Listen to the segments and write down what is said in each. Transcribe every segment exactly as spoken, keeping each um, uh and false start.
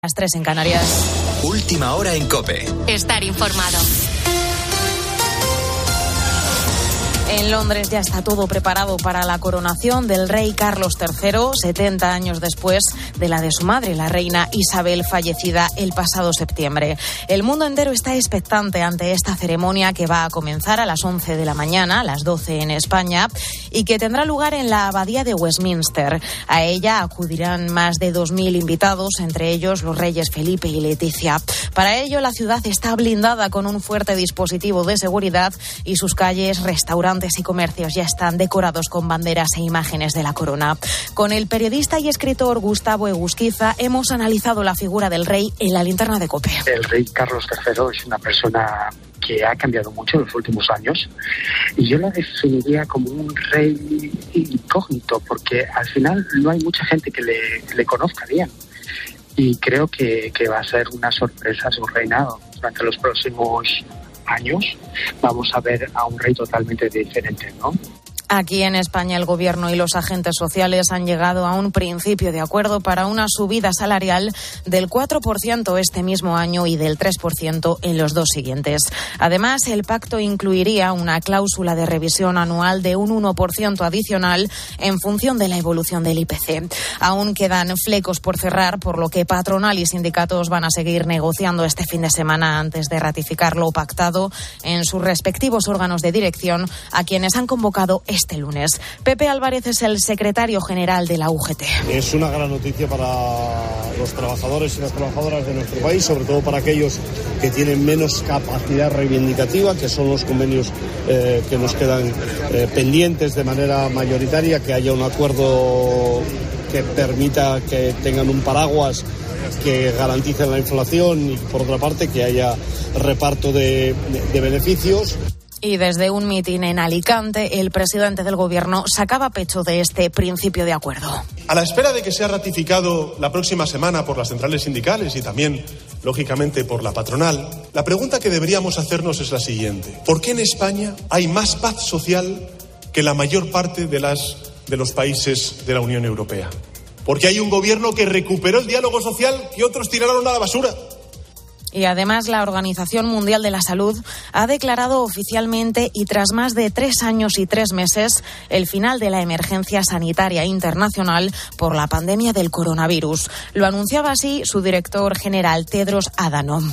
Las tres en Canarias. Última hora en COPE. Estar informado. En Londres ya está todo preparado para la coronación del rey Carlos tercero, setenta años después de la de su madre, la reina Isabel, fallecida el pasado septiembre. El mundo entero está expectante ante esta ceremonia que va a comenzar a las once de la mañana, a las doce en España, y que tendrá lugar en la abadía de Westminster. A ella acudirán más de dos mil invitados, entre ellos los reyes Felipe y Leticia. Para ello, la ciudad está blindada con un fuerte dispositivo de seguridad y sus calles, restaurantes y comercios ya están decorados con banderas e imágenes de la corona. Con el periodista y escritor Gustavo Egusquiza hemos analizado la figura del rey en la linterna de COPE. El rey Carlos tercero es una persona que ha cambiado mucho en los últimos años y yo la definiría como un rey incógnito, porque al final no hay mucha gente que le, le conozca bien y creo que, que va a ser una sorpresa su reinado. Durante los próximos años vamos a ver a un rey totalmente diferente, ¿no? Aquí en España el Gobierno y los agentes sociales han llegado a un principio de acuerdo para una subida salarial del cuatro por ciento este mismo año y del tres por ciento en los dos siguientes. Además, el pacto incluiría una cláusula de revisión anual de un uno por ciento adicional en función de la evolución del I P C. Aún quedan flecos por cerrar, por lo que patronal y sindicatos van a seguir negociando este fin de semana antes de ratificar lo pactado en sus respectivos órganos de dirección, a quienes han convocado este lunes. Pepe Álvarez es el secretario general de la U G T. Es una gran noticia para los trabajadores y las trabajadoras de nuestro país, sobre todo para aquellos que tienen menos capacidad reivindicativa, que son los convenios eh, que nos quedan eh, pendientes de manera mayoritaria, que haya un acuerdo que permita que tengan un paraguas que garantice la inflación y, por otra parte, que haya reparto de, de, de beneficios. Y desde un mitin en Alicante, el presidente del Gobierno sacaba pecho de este principio de acuerdo. A la espera de que sea ratificado la próxima semana por las centrales sindicales y también, lógicamente, por la patronal, la pregunta que deberíamos hacernos es la siguiente. ¿Por qué en España hay más paz social que la mayor parte de, las, de los países de la Unión Europea? Porque hay un gobierno que recuperó el diálogo social y otros tiraron a la basura. Y además la Organización Mundial de la Salud ha declarado oficialmente y tras más de tres años y tres meses el final de la emergencia sanitaria internacional por la pandemia del coronavirus. Lo anunciaba así su director general, Tedros Adhanom.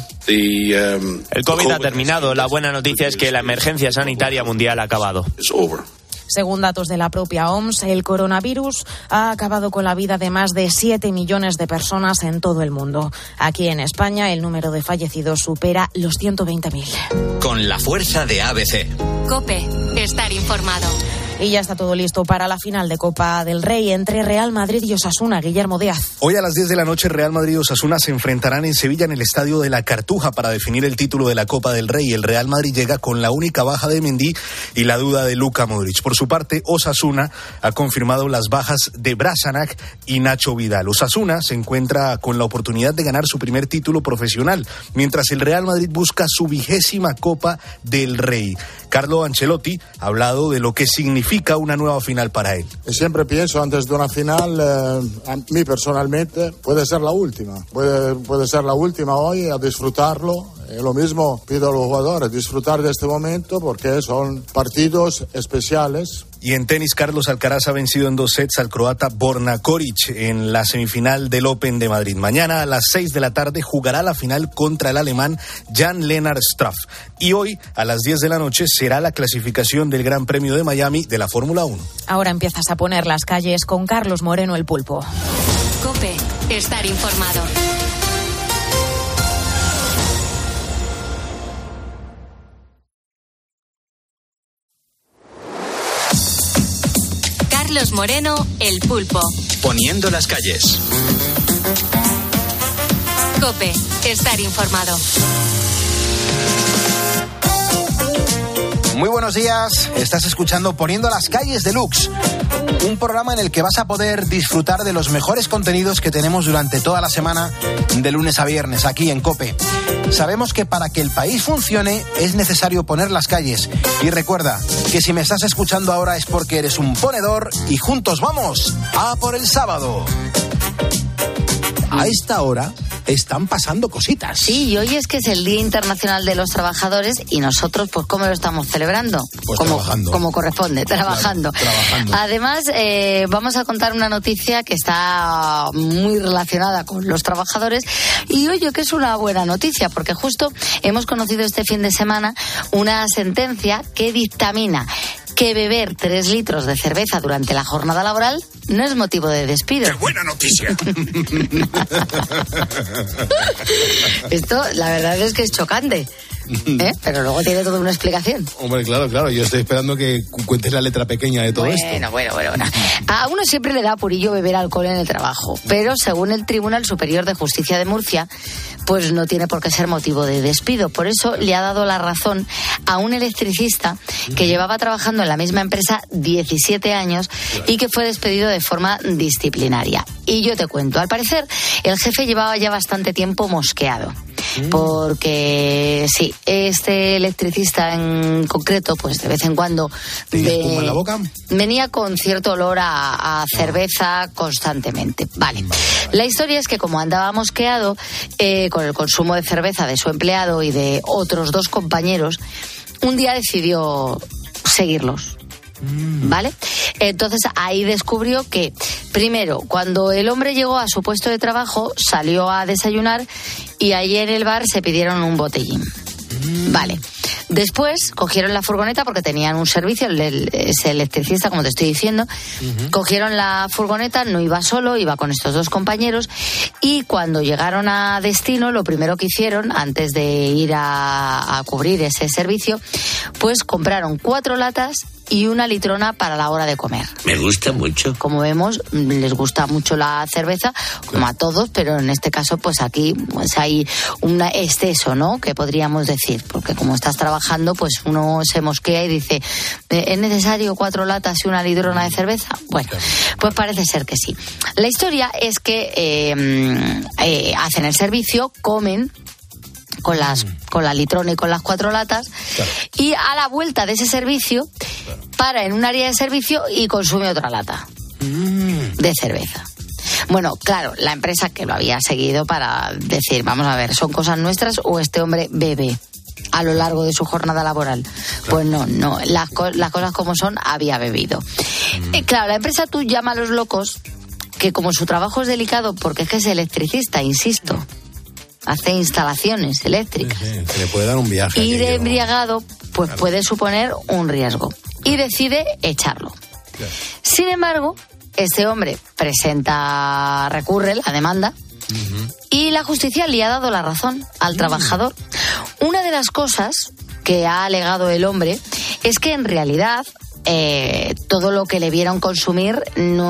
El COVID ha terminado. La buena noticia es que la emergencia sanitaria mundial ha acabado. Según datos de la propia O M S, el coronavirus ha acabado con la vida de más de siete millones de personas en todo el mundo. Aquí en España, el número de fallecidos supera los ciento veinte mil. Con la fuerza de A B C. COPE. Estar informado. Y ya está todo listo para la final de Copa del Rey entre Real Madrid y Osasuna. Guillermo Díaz. Hoy a las diez de la noche Real Madrid y Osasuna se enfrentarán en Sevilla en el Estadio de la Cartuja para definir el título de la Copa del Rey. El Real Madrid llega con la única baja de Mendy y la duda de Luka Modric. Por su parte, Osasuna ha confirmado las bajas de Brasanac y Nacho Vidal. Osasuna se encuentra con la oportunidad de ganar su primer título profesional, mientras el Real Madrid busca su vigésima Copa del Rey. Carlo Ancelotti ha hablado de lo que significa una nueva final para él. Siempre pienso antes de una final, eh, a mí personalmente, puede ser la última. Puede, puede ser la última hoy, a disfrutarlo. Eh, lo mismo pido a los jugadores, disfrutar de este momento porque son partidos especiales. Y en tenis, Carlos Alcaraz ha vencido en dos sets al croata Borna Koric en la semifinal del Open de Madrid. Mañana a las seis de la tarde jugará la final contra el alemán Jan-Lennard Struff. Y hoy a las diez de la noche será la clasificación del Gran Premio de Miami de la Fórmula uno. Ahora empiezas a poner las calles con Carlos Moreno, el Pulpo. COPE. Estar informado. Carlos Moreno, el Pulpo. Poniendo las calles. COPE. Estar informado. Muy buenos días, estás escuchando Poniendo las calles deluxe, un programa en el que vas a poder disfrutar de los mejores contenidos que tenemos durante toda la semana, de lunes a viernes, aquí en COPE. Sabemos que para que el país funcione es necesario poner las calles. Y recuerda que si me estás escuchando ahora es porque eres un ponedor y juntos vamos a por el sábado. A esta hora están pasando cositas. Sí, y hoy es que es el Día Internacional de los Trabajadores y nosotros, pues, ¿cómo lo estamos celebrando? Pues como, trabajando. Como corresponde, trabajando. Claro, trabajando. Además, eh, vamos a contar una noticia que está muy relacionada con los trabajadores y oye, que es una buena noticia, porque justo hemos conocido este fin de semana una sentencia que dictamina que beber tres litros de cerveza durante la jornada laboral no es motivo de despido. ¡Qué buena noticia! Esto, la verdad es que es chocante. ¿Eh? Pero luego tiene toda una explicación. Hombre, claro, claro. Yo estoy esperando que cuentes la letra pequeña de todo bueno, esto. Bueno, bueno, bueno. A uno siempre le da purillo beber alcohol en el trabajo, pero según el Tribunal Superior de Justicia de Murcia, pues no tiene por qué ser motivo de despido. Por eso le ha dado la razón a un electricista que llevaba trabajando en la misma empresa diecisiete años y que fue despedido de forma disciplinaria. Y yo te cuento, al parecer el jefe llevaba ya bastante tiempo mosqueado. Porque sí, este electricista en concreto, pues de vez en cuando ¿Tenía espuma en la boca? venía con cierto olor a, a cerveza constantemente. Vale. La historia es que como andaba mosqueado eh, con el consumo de cerveza de su empleado y de otros dos compañeros, un día decidió seguirlos. ¿Vale? Entonces ahí descubrió que, primero, cuando el hombre llegó a su puesto de trabajo, salió a desayunar y allí en el bar se pidieron un botellín. Vale. Después cogieron la furgoneta porque tenían un servicio, el, el, ese electricista, como te estoy diciendo. Uh-huh. Cogieron la furgoneta, no iba solo, iba con estos dos compañeros. Y cuando llegaron a destino, lo primero que hicieron, antes de ir a, a cubrir ese servicio, pues compraron cuatro latas y una litrona para la hora de comer. Me gusta mucho. Como vemos, les gusta mucho la cerveza, como a todos, pero en este caso, pues aquí pues hay un exceso, ¿no? Que podríamos decir, porque como estás trabajando, pues uno se mosquea y dice, ¿es necesario cuatro latas y una litrona de cerveza? Bueno, pues parece ser que sí. La historia es que eh, eh, hacen el servicio, comen con las con la litrona y con las cuatro latas, claro. Y a la vuelta de ese servicio, claro, para en un área de servicio y consume otra lata mm. de cerveza. Bueno, claro, la empresa que lo había seguido para decir, vamos a ver, ¿son cosas nuestras o este hombre bebe a lo largo de su jornada laboral? Claro. Pues no, no, las, co- las cosas como son, había bebido. Mm. Eh, claro, la empresa tú llama a los locos, que como su trabajo es delicado, porque es que es electricista, insisto, hace instalaciones eléctricas. Sí, sí, se le puede dar un viaje. Ir embriagado, pues claro, puede suponer un riesgo. Y decide echarlo. Claro. Sin embargo, este hombre presenta, recurre la demanda, uh-huh, y la justicia le ha dado la razón al uh-huh. trabajador. Una de las cosas que ha alegado el hombre es que en realidad Eh, todo lo que le vieron consumir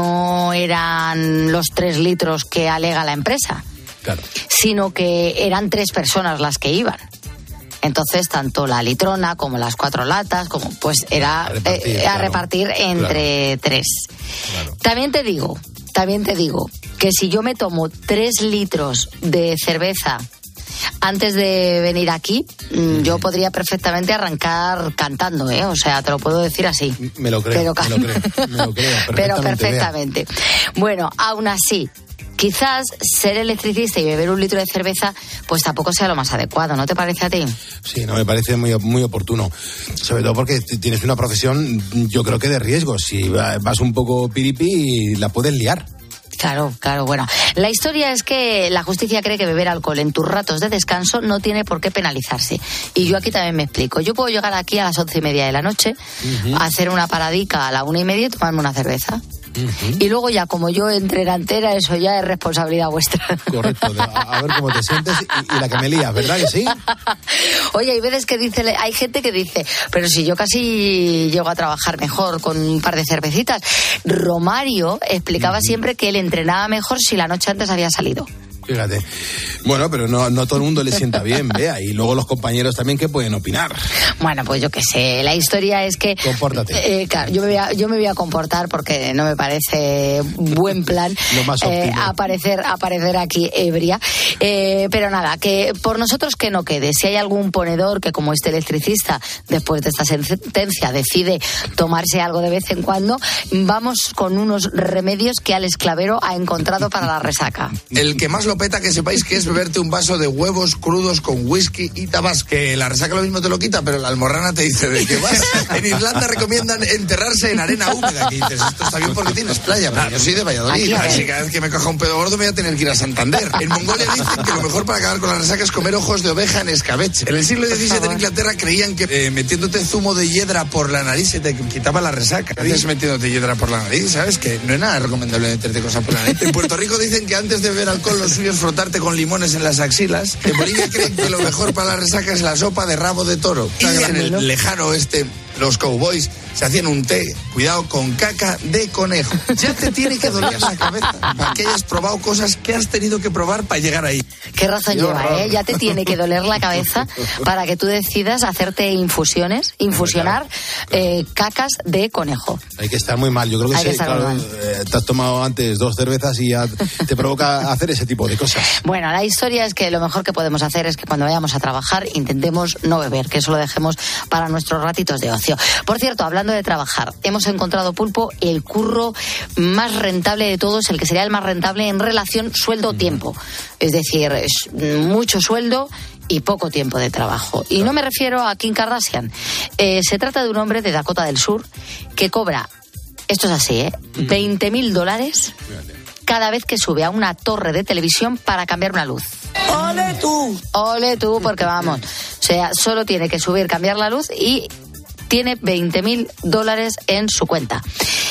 no eran los tres litros que alega la empresa. Claro. Sino que eran tres personas las que iban. Entonces, tanto la litrona como las cuatro latas, como pues era a repartir, eh, a claro, repartir entre claro, tres. Claro. También te digo, también te digo que si yo me tomo tres litros de cerveza antes de venir aquí, mm. yo podría perfectamente arrancar cantando, ¿eh? O sea, te lo puedo decir así. Me lo creo, pero, me lo creo, me lo creo perfectamente. Pero perfectamente. Vea. Bueno, aún así, quizás ser electricista y beber un litro de cerveza, pues tampoco sea lo más adecuado, ¿no te parece a ti? Sí, no, me parece muy, muy oportuno. Sobre todo porque tienes una profesión, yo creo que de riesgo. Si vas un poco piripi, la puedes liar. Claro, claro, bueno. La historia es que la justicia cree que beber alcohol en tus ratos de descanso no tiene por qué penalizarse. Y yo aquí también me explico. Yo puedo llegar aquí a las once y media de la noche, uh-huh, hacer una paradica a la una y media y tomarme una cerveza. Uh-huh. Y luego ya, como yo entre la entera, eso ya es responsabilidad vuestra. Correcto. A, a ver cómo te sientes y, y la que me lías, ¿verdad que sí? Oye, hay veces que dice, hay gente que dice, pero si yo casi llego a trabajar mejor con un par de cervecitas. Romario explicaba uh-huh. siempre que él entrenaba mejor si la noche antes había salido. Fíjate. Bueno, pero no, no a todo el mundo le sienta bien, vea. Y luego los compañeros también, ¿qué pueden opinar? Bueno, pues yo qué sé, la historia es que... Compórtate. Eh, claro, yo me, voy a, yo me voy a comportar porque no me parece buen plan Lo más óptimo. eh, aparecer, aparecer aquí ebria. Eh, pero nada, que por nosotros que no quede. Si hay algún ponedor que, como este electricista, después de esta sentencia decide tomarse algo de vez en cuando, vamos con unos remedios que Alex Clavero ha encontrado para la resaca. El que más lo peta, que sepáis que es beberte un vaso de huevos crudos con whisky y tabasco. Que la resaca lo mismo te lo quita, pero la almorrana te dice de que vas. En Irlanda recomiendan enterrarse en arena húmeda, que dices, esto está bien porque tienes playa, pero yo soy de Valladolid, así que cada vez que me coja un pedo gordo me voy a tener que ir a Santander. En Mongolia dicen que lo mejor para acabar con la resaca es comer ojos de oveja en escabeche. En el siglo diecisiete en Inglaterra creían que eh, metiéndote zumo de hiedra por la nariz se te quitaba la resaca. ¿Qué dices metiéndote hiedra por la nariz? ¿Sabes? Que no es nada recomendable meterte cosas por la nariz. En Puerto Rico dicen que antes de beber alcohol lo suyo es frotarte con limones en las axilas. En Bolivia creen que lo mejor para la resaca es la sopa de rabo de toro. Y en el lejano oeste, los cowboys se hacían un té, cuidado, con caca de conejo. Ya te tiene que doler la cabeza para que hayas probado cosas que has tenido que probar para llegar ahí. Qué razón lleva, ¿eh? Ya te tiene que doler la cabeza para que tú decidas hacerte infusiones, infusionar eh, cacas de conejo. Hay que estar muy mal. Yo creo que, Hay sí, que estar claro, muy mal. eh, te has tomado antes dos cervezas y ya te provoca hacer ese tipo de cosas. Bueno, la historia es que lo mejor que podemos hacer es que cuando vayamos a trabajar intentemos no beber, que eso lo dejemos para nuestros ratitos de ocio. Por cierto, hablando de trabajar, hemos encontrado, Pulpo, el curro más rentable de todos, el que sería el más rentable en relación sueldo-tiempo. Es decir, es mucho sueldo y poco tiempo de trabajo. Y no me refiero a Kim Kardashian. Eh, se trata de un hombre de Dakota del Sur que cobra, esto es así, ¿eh? veinte mil dólares cada vez que sube a una torre de televisión para cambiar una luz. ¡Ole tú! ¡Ole tú! Porque vamos, o sea, solo tiene que subir, cambiar la luz y tiene veinte mil dólares en su cuenta.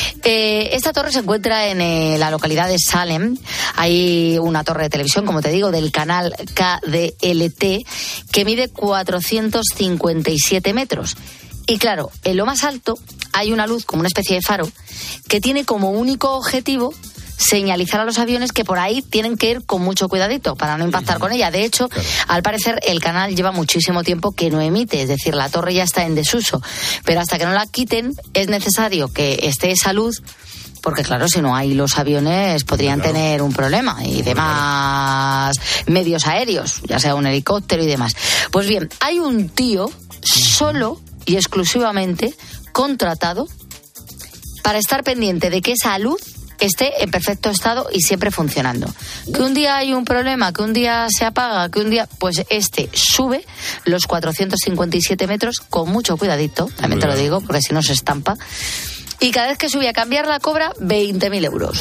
Eh, esta torre se encuentra en eh, la localidad de Salem. Hay una torre de televisión, como te digo, del canal K D L T, que mide cuatrocientos cincuenta y siete metros. Y claro, en lo más alto hay una luz, como una especie de faro, que tiene como único objetivo señalizar a los aviones que por ahí tienen que ir con mucho cuidadito para no impactar con ella. De hecho, claro, al parecer el canal lleva muchísimo tiempo que no emite, es decir, la torre ya está en desuso, pero hasta que no la quiten es necesario que esté esa luz, porque claro, si no hay los aviones podrían claro. tener un problema y demás medios aéreos, ya sea un helicóptero y demás. Pues bien, hay un tío solo y exclusivamente contratado para estar pendiente de que esa luz esté en perfecto estado y siempre funcionando. Que un día hay un problema, que un día se apaga, que un día... Pues este sube los cuatrocientos cincuenta y siete metros con mucho cuidadito, también te lo digo, porque si no se estampa. Y cada vez que sube a cambiarla cobra veinte mil euros.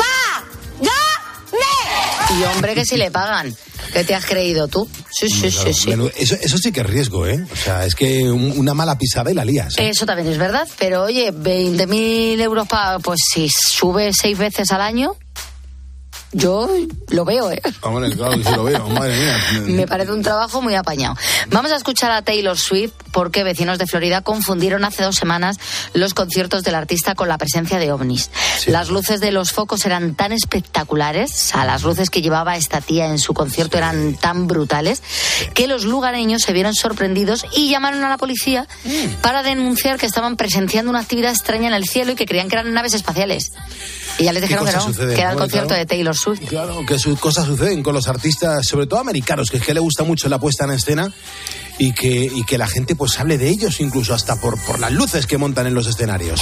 Y hombre, que si le pagan. ¿Qué te has creído tú? Sí, sí, claro, sí, sí. Bueno, eso, eso sí que es riesgo, ¿eh? O sea, es que un, una mala pisada y la lías, ¿eh? Eso también es verdad, pero oye, veinte mil euros para, pues si sube seis veces al año, yo lo veo, ¿eh? Hombre, claro, sí lo veo, madre mía. Me parece un trabajo muy apañado. Vamos a escuchar a Taylor Swift porque vecinos de Florida confundieron hace dos semanas los conciertos del artista con la presencia de ovnis. Sí. Las luces de los focos eran tan espectaculares, o sea, las luces que llevaba esta tía en su concierto sí. eran tan brutales, sí. que los lugareños se vieron sorprendidos y llamaron a la policía mm. para denunciar que estaban presenciando una actividad extraña en el cielo y que creían que eran naves espaciales. Y ya les dijeron que no, suceden, que era el concierto claro, de Taylor Swift. Claro, que sus cosas suceden con los artistas, sobre todo americanos, que es que le gusta mucho la puesta en escena y que, y que la gente pues hable de ellos incluso hasta por, por las luces que montan en los escenarios.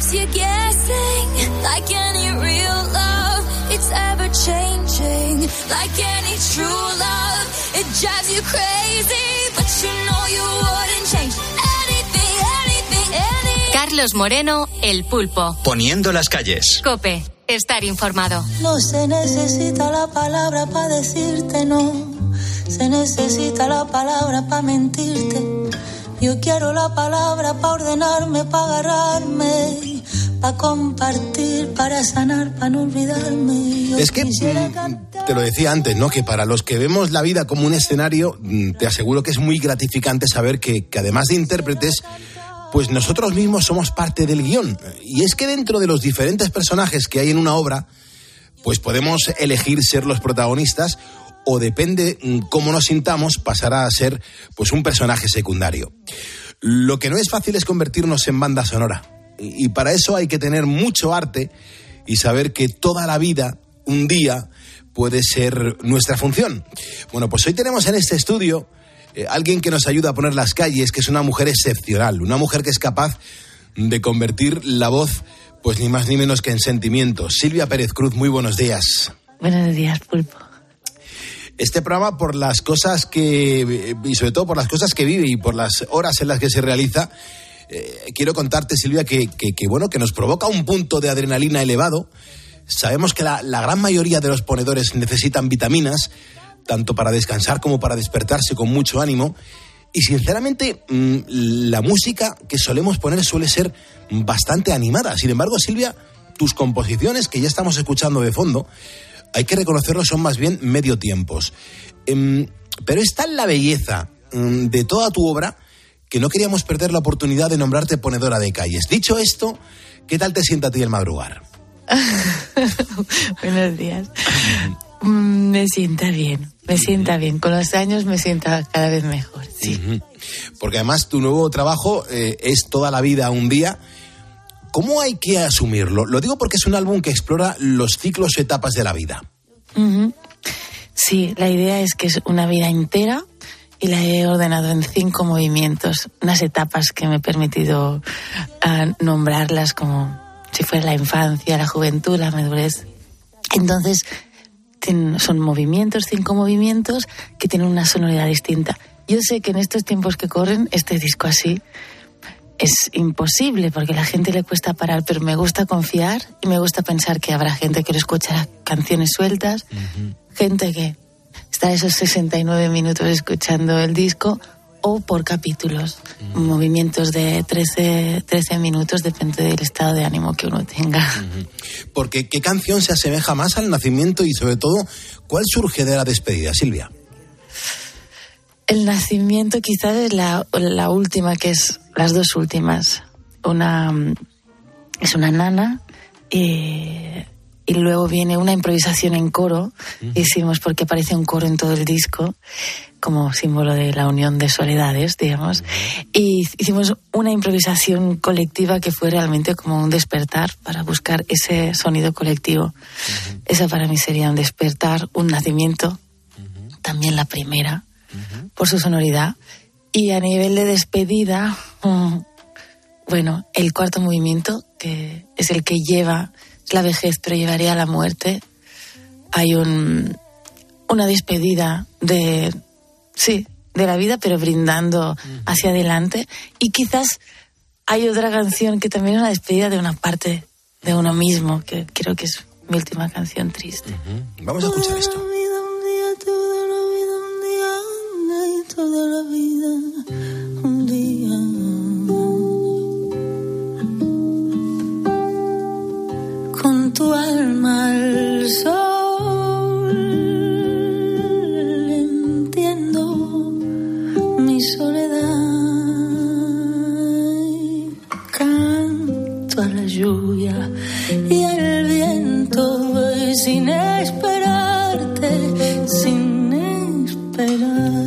leaves you guessing. Like any real love, it's ever changing. Like any true love, it drives you crazy, but you know you wouldn't change anything, anything, anything. Carlos Moreno, El Pulpo. Poniendo las calles. COPE. Estar informado. No se necesita la palabra para decirte no. Se necesita la palabra para mentirte. Yo quiero la palabra para ordenarme, para agarrarme, para compartir, para sanar, para no olvidarme. Yo es que, te lo decía antes, ¿no? Que para los que vemos la vida como un escenario, te aseguro que es muy gratificante saber que, que además de intérpretes, pues nosotros mismos somos parte del guión. Y es que dentro de los diferentes personajes que hay en una obra, pues podemos elegir ser los protagonistas o, depende cómo nos sintamos, pasar a ser pues un personaje secundario. Lo que no es fácil es convertirnos en banda sonora. Y para eso hay que tener mucho arte y saber que toda la vida, un día, puede ser nuestra función. Bueno, pues hoy tenemos en este estudio Eh, alguien que nos ayuda a poner las calles, que es una mujer excepcional, una mujer que es capaz de convertir la voz, pues ni más ni menos que en sentimientos. Silvia Pérez Cruz, muy buenos días. Buenos días, Pulpo. Este programa, por las cosas que, y sobre todo por las cosas que vive y por las horas en las que se realiza, eh, quiero contarte, Silvia, que, que, que, bueno, que nos provoca un punto de adrenalina elevado. Sabemos que la, la gran mayoría de los ponedores necesitan vitaminas, tanto para descansar como para despertarse con mucho ánimo. Y sinceramente, la música que solemos poner suele ser bastante animada. Sin embargo, Silvia, tus composiciones, que ya estamos escuchando de fondo, hay que reconocerlo, son más bien medio tiempos. Pero es tal la belleza de toda tu obra que no queríamos perder la oportunidad de nombrarte ponedora de calles. Dicho esto, ¿qué tal te sienta a ti el madrugar? Buenos días. Me sienta bien, me sienta bien. Con los años me sienta cada vez mejor, sí. Uh-huh. Porque además tu nuevo trabajo eh, es Toda la vida un día. ¿Cómo hay que asumirlo? Lo digo porque es un álbum que explora los ciclos o etapas de la vida. Uh-huh. Sí, la idea es que es una vida entera y la he ordenado en cinco movimientos, unas etapas que me he permitido uh, nombrarlas como si fuera la infancia, la juventud, la madurez. Entonces, son movimientos, cinco movimientos que tienen una sonoridad distinta. Yo sé que en estos tiempos que corren, este disco así es imposible porque a la gente le cuesta parar, pero me gusta confiar y me gusta pensar que habrá gente que lo escuchará canciones sueltas, uh-huh. gente que estará esos sesenta y nueve minutos escuchando el disco, o por capítulos, uh-huh. movimientos de trece, trece minutos, depende del estado de ánimo que uno tenga. Uh-huh. Porque ¿qué canción se asemeja más al nacimiento y sobre todo cuál surge de la despedida, Silvia? El nacimiento quizás es la, la última, que es las dos últimas. Una es una nana y, y luego viene una improvisación en coro. Uh-huh. Hicimos porque aparece un coro en todo el disco, como símbolo de la unión de soledades, digamos. Y hicimos una improvisación colectiva que fue realmente como un despertar para buscar ese sonido colectivo. Uh-huh. Esa para mí sería un despertar, un nacimiento, uh-huh. también la primera, uh-huh. por su sonoridad. Y a nivel de despedida, um, bueno, el cuarto movimiento, que es el que lleva, es la vejez, pero llevaría a la muerte. Hay un, una despedida de... Sí, de la vida, pero brindando hacia adelante. Y quizás hay otra canción que también es una despedida de una parte de uno mismo, que creo que es mi última canción triste. Uh-huh. Vamos a escuchar esto. Toda la vida un día, toda la vida un día, toda la vida un día. Con tu alma al sol. Soledad, canto a la lluvia y al viento, voy sin esperarte, sin esperar.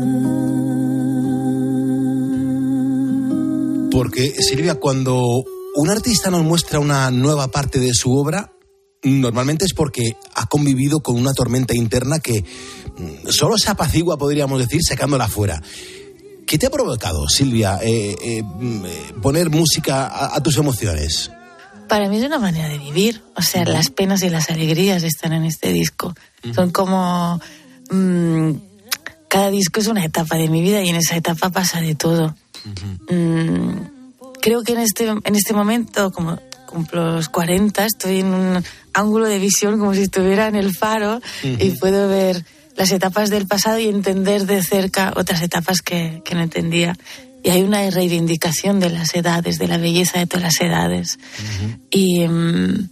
Porque, Silvia, cuando un artista nos muestra una nueva parte de su obra, normalmente es porque ha convivido con una tormenta interna que solo se apacigua, podríamos decir, sacándola fuera. ¿Qué te ha provocado, Silvia, eh, eh, poner música a, a tus emociones? Para mí es una manera de vivir. O sea, las penas y las alegrías están en este disco. Uh-huh. Son como... Mmm, cada disco es una etapa de mi vida y en esa etapa pasa de todo. Uh-huh. Mm, creo que en este, en este momento, como cumplo los cuarenta, estoy en un ángulo de visión como si estuviera en el faro uh-huh. y puedo ver las etapas del pasado y entender de cerca otras etapas que, que no entendía. Y hay una reivindicación de las edades, de la belleza de todas las edades. Uh-huh. Y um,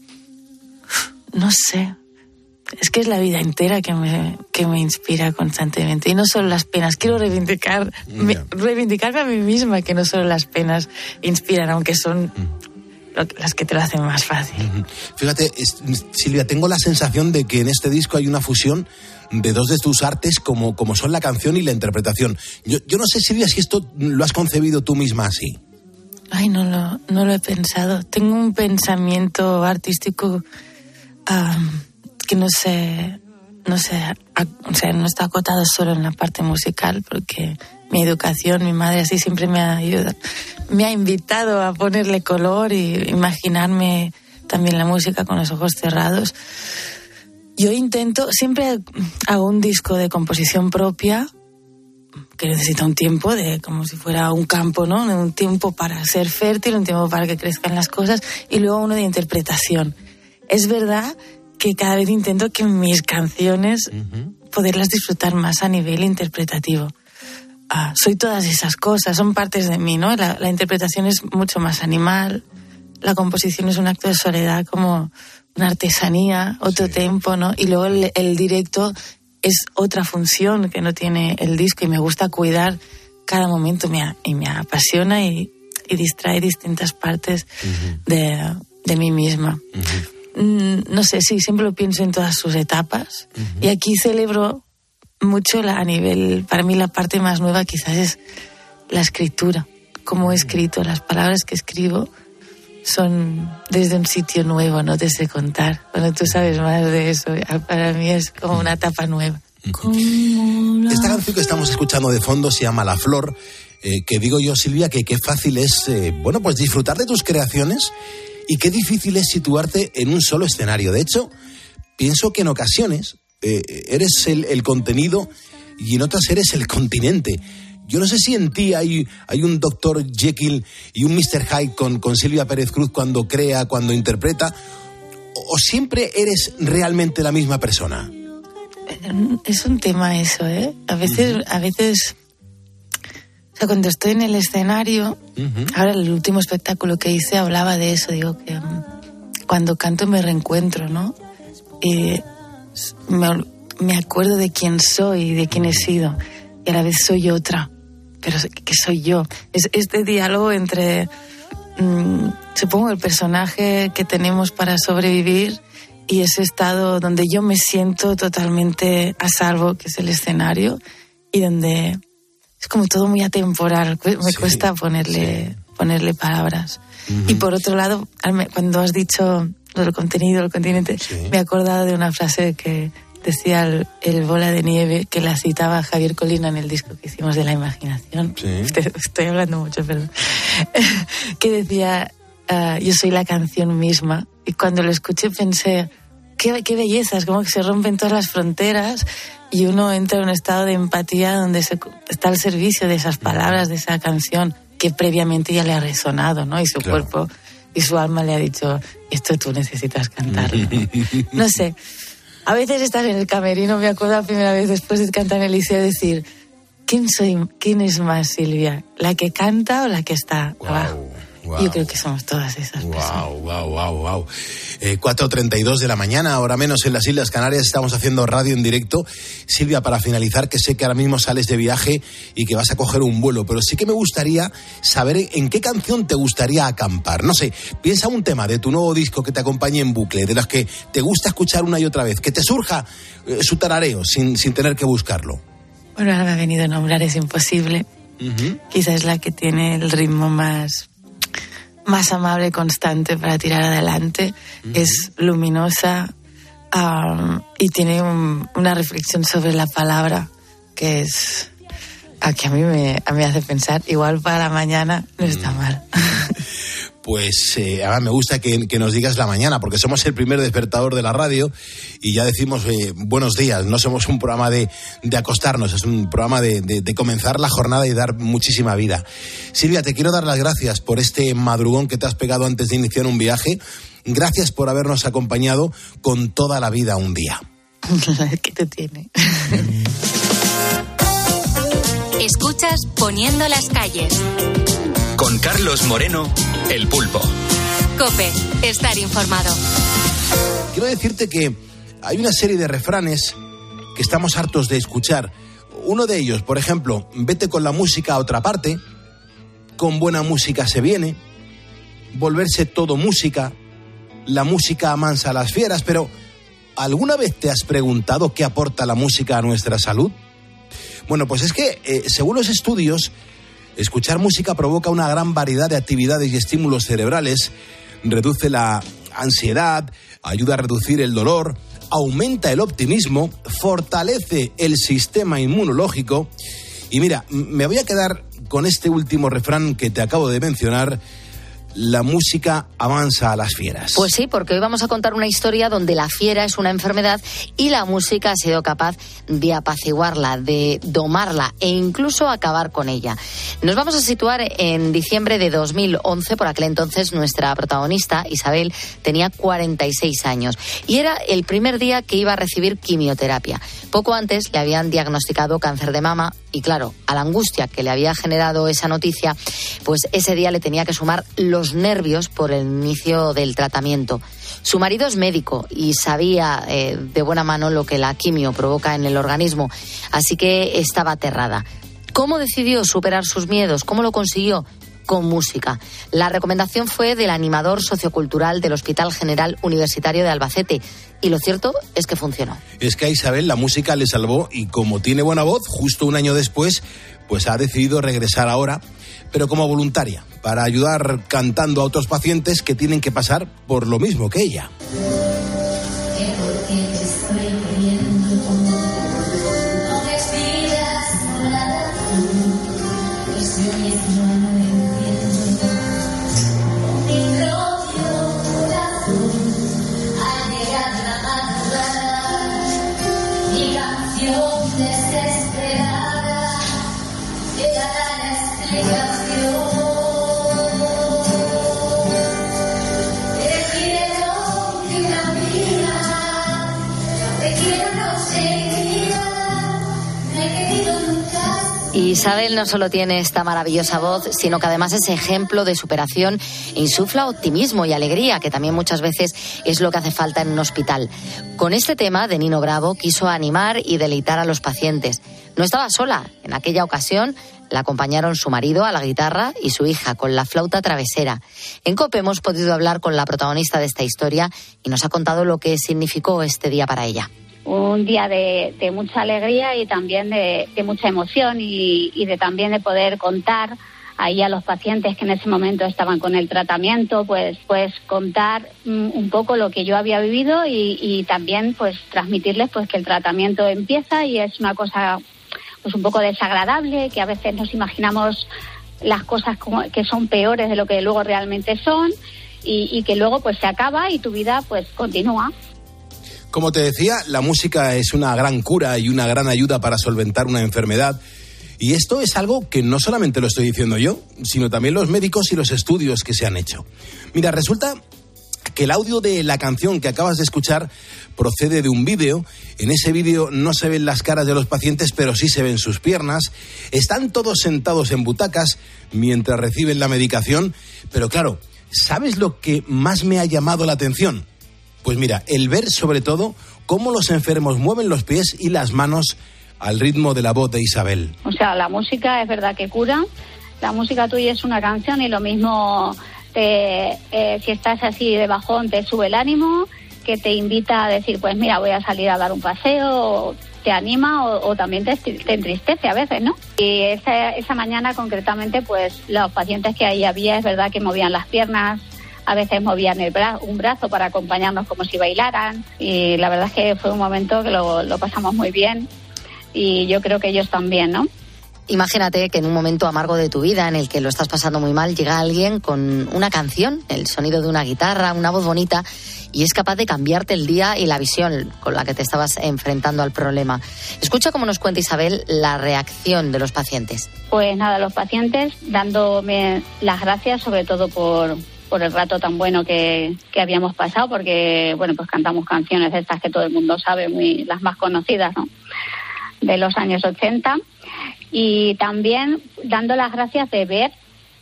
no sé... Es que es la vida entera que me, que me inspira constantemente. Y no solo las penas. Quiero reivindicar, yeah. me, reivindicarme a mí misma, que no solo las penas inspiran, aunque son mm. lo, las que te lo hacen más fácil. Mm-hmm. Fíjate, es, Silvia, tengo la sensación de que en este disco hay una fusión de dos de tus artes, como, como son la canción y la interpretación. Yo, yo no sé, Silvia, si esto lo has concebido tú misma así. Ay, no lo, no lo he pensado. Tengo un pensamiento artístico... Um, que no sé, no sé, o sea, no está acotado solo en la parte musical, porque mi educación, mi madre así siempre me ha ayudado, me ha invitado a ponerle color y imaginarme también la música con los ojos cerrados. Yo intento, siempre hago un disco de composición propia, que necesita un tiempo, de como si fuera un campo, ¿no? Un tiempo para ser fértil, un tiempo para que crezcan las cosas, y luego uno de interpretación. Es verdad que cada vez intento que mis canciones uh-huh. poderlas disfrutar más a nivel interpretativo. Uh, soy todas esas cosas, son partes de mí, ¿no? La, la interpretación es mucho más animal, la composición es un acto de soledad, como una artesanía, otro sí. tempo, ¿no? Y luego el, el directo es otra función que no tiene el disco, y me gusta cuidar cada momento, me, y me apasiona y, y distrae distintas partes uh-huh. de, de mí misma. Uh-huh. No sé, sí, siempre lo pienso en todas sus etapas. Uh-huh. Y aquí celebro mucho la, a nivel, para mí la parte más nueva quizás es la escritura. Cómo he escrito, las palabras que escribo son desde un sitio nuevo, no te sé contar. Cuando tú sabes más de eso, para mí es como una etapa nueva. Uh-huh. Esta canción que estamos escuchando de fondo se llama La Flor, eh, que digo yo, Silvia, que qué fácil es, eh, bueno, pues disfrutar de tus creaciones. Y qué difícil es situarte en un solo escenario. De hecho, pienso que en ocasiones eh, eres el, el contenido y en otras eres el continente. Yo no sé si en ti hay, hay un doctor Jekyll y un mister Hyde con, con Silvia Pérez Cruz cuando crea, cuando interpreta, o, o siempre eres realmente la misma persona. Es un tema eso, ¿eh? A veces... Uh-huh. A veces... O sea, cuando estoy en el escenario, uh-huh. ahora el último espectáculo que hice hablaba de eso, digo que um, cuando canto me reencuentro, ¿no? Y me, me acuerdo de quién soy, de quién he sido, y a la vez soy otra, pero que soy yo. Es este diálogo entre, um, supongo, el personaje que tenemos para sobrevivir y ese estado donde yo me siento totalmente a salvo, que es el escenario, y donde... Es como todo muy atemporal, me sí, cuesta ponerle, sí. ponerle palabras. Uh-huh. Y por otro lado, cuando has dicho lo del contenido, el continente, sí. me he acordado de una frase que decía el, el Bola de Nieve, que la citaba Javier Colina en el disco que hicimos de la imaginación. Sí. Estoy, estoy hablando mucho, perdón. Que decía, uh, yo soy la canción misma. Y cuando lo escuché pensé, qué, qué belleza, es como que se rompen todas las fronteras y uno entra en un estado de empatía donde se, está al servicio de esas palabras, de esa canción que previamente ya le ha resonado, ¿no? Y su claro. cuerpo y su alma le ha dicho, esto tú necesitas cantarlo. No sé, a veces estás en el camerino, me acuerdo la primera vez después de cantar en el liceo decir, ¿quién soy? ¿Quién es más, Silvia? ¿La que canta o la que está wow. abajo? Wow. Yo creo que somos todas esas wow, personas. Wow, wow, wow. Eh, cuatro treinta y dos de la mañana, ahora menos en las Islas Canarias, estamos haciendo radio en directo. Silvia, para finalizar, que sé que ahora mismo sales de viaje y que vas a coger un vuelo, pero sí que me gustaría saber en qué canción te gustaría acampar. No sé, piensa un tema de tu nuevo disco que te acompañe en bucle, de los que te gusta escuchar una y otra vez, que te surja eh, su tarareo sin, sin tener que buscarlo. Bueno, ahora me ha venido a nombrar Es Imposible. Uh-huh. Quizás es la que tiene el ritmo más... más amable y constante para tirar adelante. Uh-huh. Es luminosa um, y tiene un, una reflexión sobre la palabra que es a que a mí me, a mí me hace pensar, igual para mañana no está mal. pues eh, ahora me gusta que, que nos digas la mañana, porque somos el primer despertador de la radio y ya decimos eh, buenos días. No somos un programa de, de acostarnos, es un programa de, de, de comenzar la jornada y dar muchísima vida. Silvia, te quiero dar las gracias por este madrugón que te has pegado antes de iniciar un viaje. Gracias por habernos acompañado con toda la vida un día. ¿Qué te tiene? Escuchas Poniendo las calles. Con Carlos Moreno, El Pulpo. COPE, estar informado. Quiero decirte que hay una serie de refranes que estamos hartos de escuchar. Uno de ellos, por ejemplo, vete con la música a otra parte, con buena música se viene, volverse todo música, la música amansa a las fieras, pero ¿alguna vez te has preguntado qué aporta la música a nuestra salud? Bueno, pues es que, eh, según los estudios, escuchar música provoca una gran variedad de actividades y estímulos cerebrales, reduce la ansiedad, ayuda a reducir el dolor, aumenta el optimismo, fortalece el sistema inmunológico. Y mira, me voy a quedar con este último refrán que te acabo de mencionar: la música amansa a las fieras. Pues sí, porque hoy vamos a contar una historia donde la fiera es una enfermedad y la música ha sido capaz de apaciguarla, de domarla e incluso acabar con ella. Nos vamos a situar en diciembre de dos mil once. Por aquel entonces nuestra protagonista, Isabel, tenía cuarenta y seis años y era el primer día que iba a recibir quimioterapia. Poco antes le habían diagnosticado cáncer de mama y claro, a la angustia que le había generado esa noticia, pues ese día le tenía que sumar los nervios por el inicio del tratamiento. Su marido es médico y sabía eh, de buena mano lo que la quimio provoca en el organismo, así que estaba aterrada. ¿Cómo decidió superar sus miedos? ¿Cómo lo consiguió? Con música. La recomendación fue del animador sociocultural del Hospital General Universitario de Albacete. Y lo cierto es que funcionó. Es que a Isabel la música le salvó y como tiene buena voz, justo un año después, pues ha decidido regresar ahora, pero como voluntaria, para ayudar cantando a otros pacientes que tienen que pasar por lo mismo que ella. Isabel no solo tiene esta maravillosa voz, sino que además es ejemplo de superación e insufla optimismo y alegría, que también muchas veces es lo que hace falta en un hospital. Con este tema de Nino Bravo quiso animar y deleitar a los pacientes. No estaba sola. En aquella ocasión la acompañaron su marido a la guitarra y su hija con la flauta travesera. En COPE hemos podido hablar con la protagonista de esta historia y nos ha contado lo que significó este día para ella. Un día de, de mucha alegría y también de, de mucha emoción y, y de también de poder contar ahí a los pacientes que en ese momento estaban con el tratamiento, pues pues contar mm, un poco lo que yo había vivido y, y también pues transmitirles pues que el tratamiento empieza y es una cosa pues un poco desagradable, que a veces nos imaginamos las cosas como que son peores de lo que luego realmente son y, y que luego pues se acaba y tu vida pues continúa. Como te decía, la música es una gran cura y una gran ayuda para solventar una enfermedad. Y esto es algo que no solamente lo estoy diciendo yo, sino también los médicos y los estudios que se han hecho. Mira, resulta que el audio de la canción que acabas de escuchar procede de un vídeo. En ese vídeo no se ven las caras de los pacientes, pero sí se ven sus piernas. Están todos sentados en butacas mientras reciben la medicación. Pero claro, ¿sabes lo que más me ha llamado la atención? Pues mira, el ver sobre todo cómo los enfermos mueven los pies y las manos al ritmo de la voz de Isabel. O sea, la música es verdad que cura. La música tuya es una canción y lo mismo te, eh, si estás así de bajón te sube el ánimo, que te invita a decir, pues mira, voy a salir a dar un paseo, o te anima o, o también te, te entristece a veces, ¿no? Y esa, esa mañana concretamente, pues los pacientes que ahí había es verdad que movían las piernas, a veces movían el bra- un brazo para acompañarnos como si bailaran y la verdad es que fue un momento que lo, lo pasamos muy bien y yo creo que ellos también, ¿no? imagínate que en un momento amargo de tu vida en el que lo estás pasando muy mal, llega alguien con una canción, el sonido de una guitarra, una voz bonita, y es capaz de cambiarte el día y la visión con la que te estabas enfrentando al problema. Escucha cómo nos cuenta Isabel la reacción de los pacientes. Pues nada, los pacientes dándome las gracias sobre todo por, por el rato tan bueno que, que habíamos pasado, porque bueno, pues cantamos canciones de estas que todo el mundo sabe, muy las más conocidas, ¿no?, de los años ochenta, y también dando las gracias de ver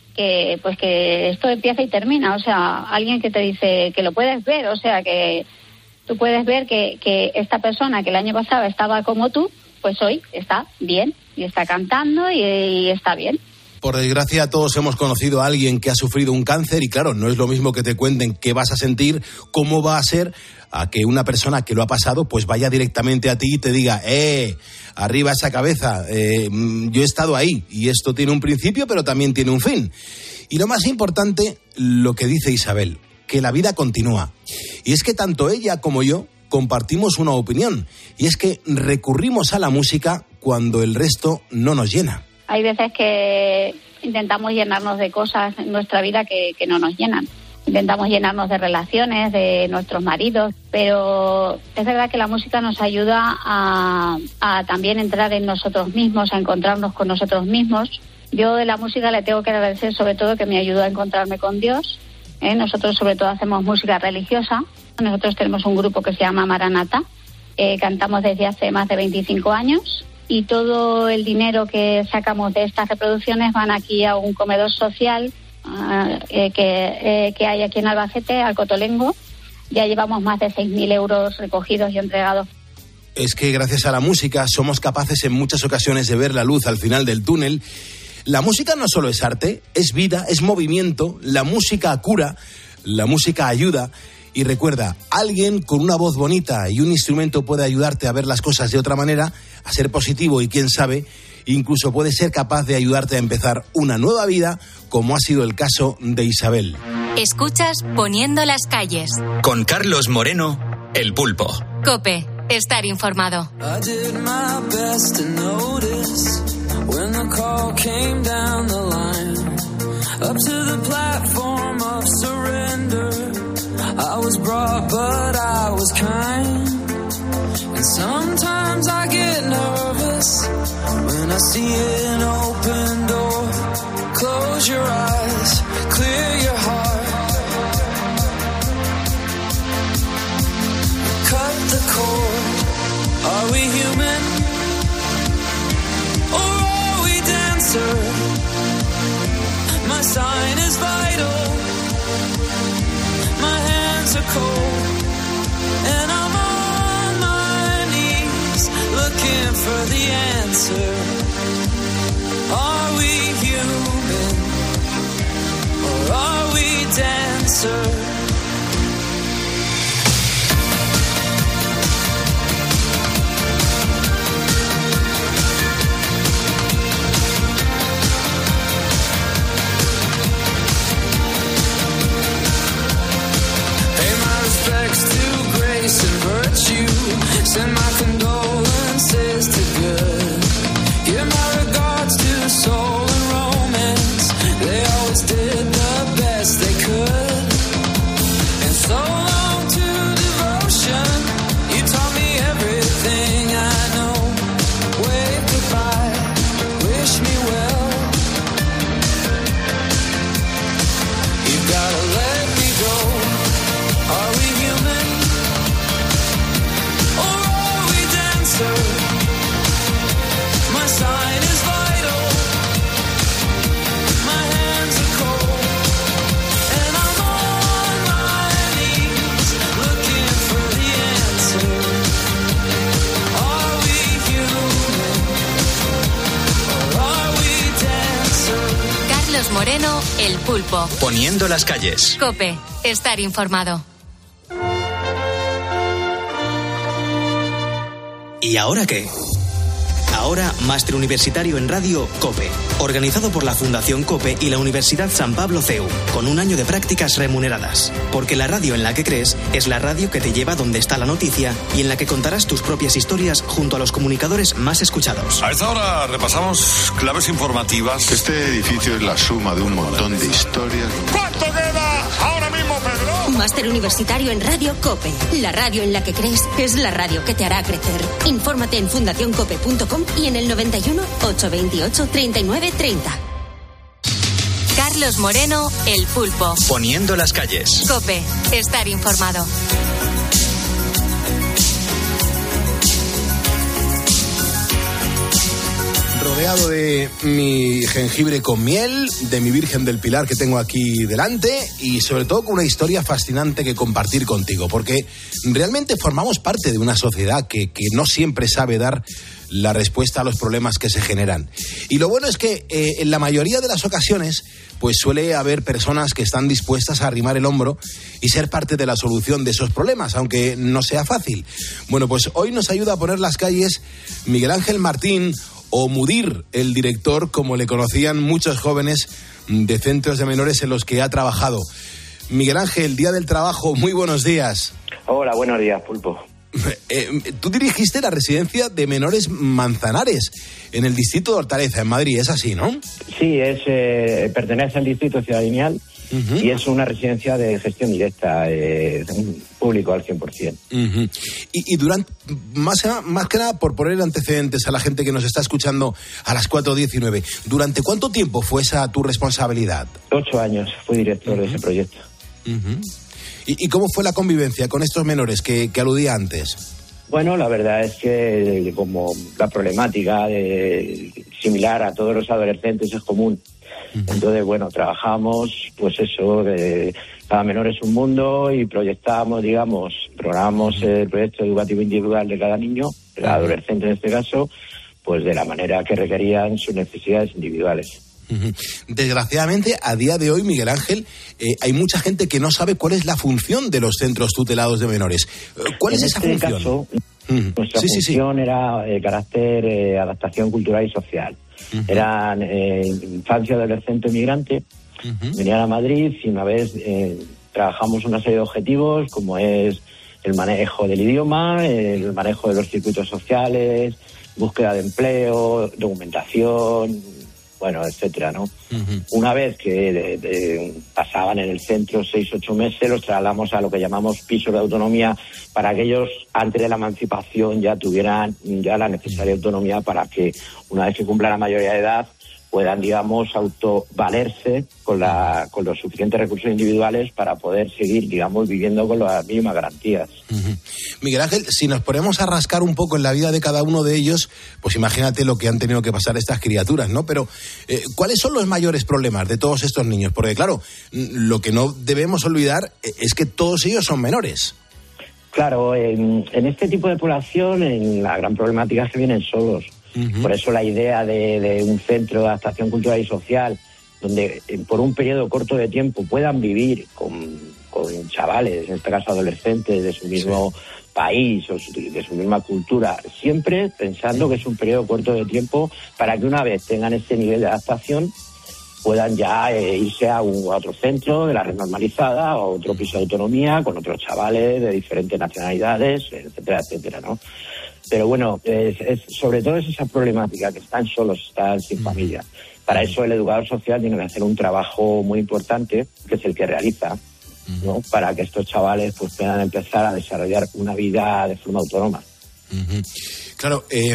que pues que esto empieza y termina, o sea, alguien que te dice que lo puedes ver, o sea, que tú puedes ver que, que esta persona que el año pasado estaba como tú, pues hoy está bien, y está cantando y, y está bien. Por desgracia, todos hemos conocido a alguien que ha sufrido un cáncer y claro, no es lo mismo que te cuenten qué vas a sentir, cómo va a ser, a que una persona que lo ha pasado pues vaya directamente a ti y te diga, eh, arriba esa cabeza, eh, yo he estado ahí y esto tiene un principio pero también tiene un fin. Y lo más importante, lo que dice Isabel, que la vida continúa. Y es que tanto ella como yo compartimos una opinión, y es que recurrimos a la música cuando el resto no nos llena. Hay veces que intentamos llenarnos de cosas en nuestra vida que, que no nos llenan. Intentamos llenarnos de relaciones, de nuestros maridos, pero es verdad que la música nos ayuda a, a también entrar en nosotros mismos, a encontrarnos con nosotros mismos. Yo de la música le tengo que agradecer sobre todo que me ayudó a encontrarme con Dios. ¿eh? Nosotros sobre todo hacemos música religiosa. Nosotros tenemos un grupo que se llama Maranata. Eh, cantamos desde hace más de veinticinco años. Y todo el dinero que sacamos de estas reproducciones van aquí a un comedor social uh, eh, que, eh, que hay aquí en Albacete, al Cotolengo. Ya llevamos más de seis mil euros recogidos y entregados. Es que gracias a la música somos capaces en muchas ocasiones de ver la luz al final del túnel. La música no solo es arte, es vida, es movimiento. La música cura, la música ayuda. Y recuerda, alguien con una voz bonita y un instrumento puede ayudarte a ver las cosas de otra manera, a ser positivo y quién sabe, incluso puede ser capaz de ayudarte a empezar una nueva vida, como ha sido el caso de Isabel. Escuchas Poniendo las calles. Con Carlos Moreno, El Pulpo. COPE, estar informado. I did my best to notice when the call came down the line up to the platform of surrender. I was brought, but I was kind. And sometimes I get nervous when I see an open door. Close your eyes, clear your heart. Cut the cord. Are we human? Or are we dancer? My sign is vital. My hands are cold, and I'm on my knees looking for the answer. Are we human, or are we dancer? To grace and virtue, send my condolences to good. Give my regards to soul and romance. They always did the best they could. And so long to devotion. You taught me everything I know. Wave goodbye, wish me well. You gotta let me go. Are we human, or are we dancer? My sign is vital. My hands are cold, and I'm on my knees looking for the answer. Are we human, or are we dancer? Carlos Moreno, El Pulpo. Poniendo las calles. COPE, estar informado. ¿Y ahora qué? Ahora, máster universitario en radio COPE, organizado por la Fundación COPE y la Universidad San Pablo C E U, con un año de prácticas remuneradas. Porque la radio en la que crees es la radio que te lleva donde está la noticia y en la que contarás tus propias historias junto a los comunicadores más escuchados. A esta hora repasamos claves informativas. Este edificio es la suma de un montón de historias. ¿Cuánto queda ahora mismo, Pedro? Máster universitario en radio COPE. La radio en la que crees es la radio que te hará crecer. Infórmate en fundación cope punto com y en el noventa y uno, ochocientos veintiocho, treinta y nueve treinta. Carlos Moreno, El Pulpo. Poniendo las calles. COPE. Estar informado. Rodeado de mi jengibre con miel, de mi Virgen del Pilar que tengo aquí delante y sobre todo con una historia fascinante que compartir contigo, porque realmente formamos parte de una sociedad que, que no siempre sabe dar la respuesta a los problemas que se generan. Y lo bueno es que eh, en la mayoría de las ocasiones pues suele haber personas que están dispuestas a arrimar el hombro y ser parte de la solución de esos problemas, aunque no sea fácil. Bueno, pues hoy nos ayuda a poner las calles Miguel Ángel Martín, o Mudir, el director, como le conocían muchos jóvenes de centros de menores en los que ha trabajado. Miguel Ángel, Día del Trabajo, muy buenos días. Hola, buenos días, Pulpo. Eh, tú dirigiste la residencia de menores Manzanares, en el distrito de Hortaleza, en Madrid, es así, ¿no? Sí, es eh, pertenece al distrito Ciudad Lineal. Uh-huh. Y es una residencia de gestión directa, eh, público al cien por ciento. Uh-huh. Y, y durante, más, más que nada, por poner antecedentes a la gente que nos está escuchando a las cuatro diecinueve, ¿durante cuánto tiempo fue esa tu responsabilidad? Ocho años fui director uh-huh. de ese proyecto. Uh-huh. ¿Y, ¿Y cómo fue la convivencia con estos menores que, que aludía antes? Bueno, la verdad es que como la problemática de, similar a todos los adolescentes es común. Entonces, bueno, trabajamos, pues eso, de cada menor es un mundo y proyectamos, digamos, programamos el proyecto educativo individual de cada niño, de cada adolescente en este caso, pues de la manera que requerían sus necesidades individuales. Desgraciadamente, a día de hoy, Miguel Ángel, eh, hay mucha gente que no sabe cuál es la función de los centros tutelados de menores. ¿Cuál en es esa este función? Caso, uh-huh. Nuestra sí, función sí, sí. era de carácter eh, adaptación cultural y social. Uh-huh. Eran eh, infancia, adolescente, migrante. Uh-huh. Venían a Madrid y una vez eh, trabajamos una serie de objetivos como es el manejo del idioma, el manejo de los circuitos sociales, búsqueda de empleo, documentación, bueno, etcétera, ¿no? Uh-huh. Una vez que de, de, pasaban en el centro seis, ocho meses, los trasladamos a lo que llamamos pisos de autonomía para que ellos, antes de la emancipación, ya tuvieran ya la necesaria autonomía para que, una vez que cumplan la mayoría de edad, puedan, digamos, autovalerse con, la, con los suficientes recursos individuales para poder seguir, digamos, viviendo con las mismas garantías. Uh-huh. Miguel Ángel, si nos ponemos a rascar un poco en la vida de cada uno de ellos, pues imagínate lo que han tenido que pasar estas criaturas, ¿no? Pero, eh, ¿cuáles son los mayores problemas de todos estos niños? Porque, claro, lo que no debemos olvidar es que todos ellos son menores. Claro, en, en este tipo de población, en la gran problemática es que vienen solos. Uh-huh. Por eso la idea de, de un centro de adaptación cultural y social donde eh, por un periodo corto de tiempo puedan vivir con, con chavales, en este caso adolescentes de su mismo sí. país o su, de su misma cultura, siempre pensando sí. que es un periodo corto de tiempo para que una vez tengan ese nivel de adaptación puedan ya eh, irse a, un, a otro centro de la red normalizada o otro piso de autonomía con otros chavales de diferentes nacionalidades, etcétera, etcétera, ¿no? Pero bueno, es, es, sobre todo es esa problemática, que están solos, están sin familia. Para eso el educador social tiene que hacer un trabajo muy importante, que es el que realiza, ¿no? Para que estos chavales pues puedan empezar a desarrollar una vida de forma autónoma. Uh-huh. Claro, eh,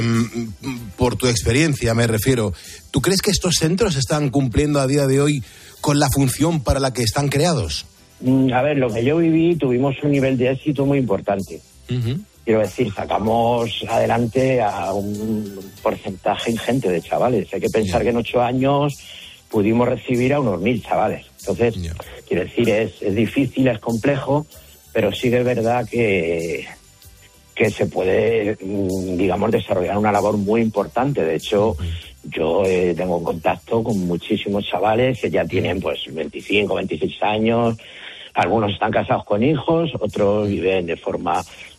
por tu experiencia me refiero, ¿tú crees que estos centros están cumpliendo a día de hoy con la función para la que están creados? A ver, lo que yo viví, tuvimos un nivel de éxito muy importante. Uh-huh. Quiero decir, sacamos adelante a un porcentaje ingente de chavales. Hay que pensar yeah. que en ocho años pudimos recibir a unos mil chavales. Entonces, yeah. quiero decir, es, es difícil, es complejo, pero sí que es verdad que, que se puede, digamos, desarrollar una labor muy importante. De hecho, uh-huh. yo eh, tengo contacto con muchísimos chavales que ya tienen pues veinticinco, veintiséis años. Algunos están casados con hijos, otros viven de forma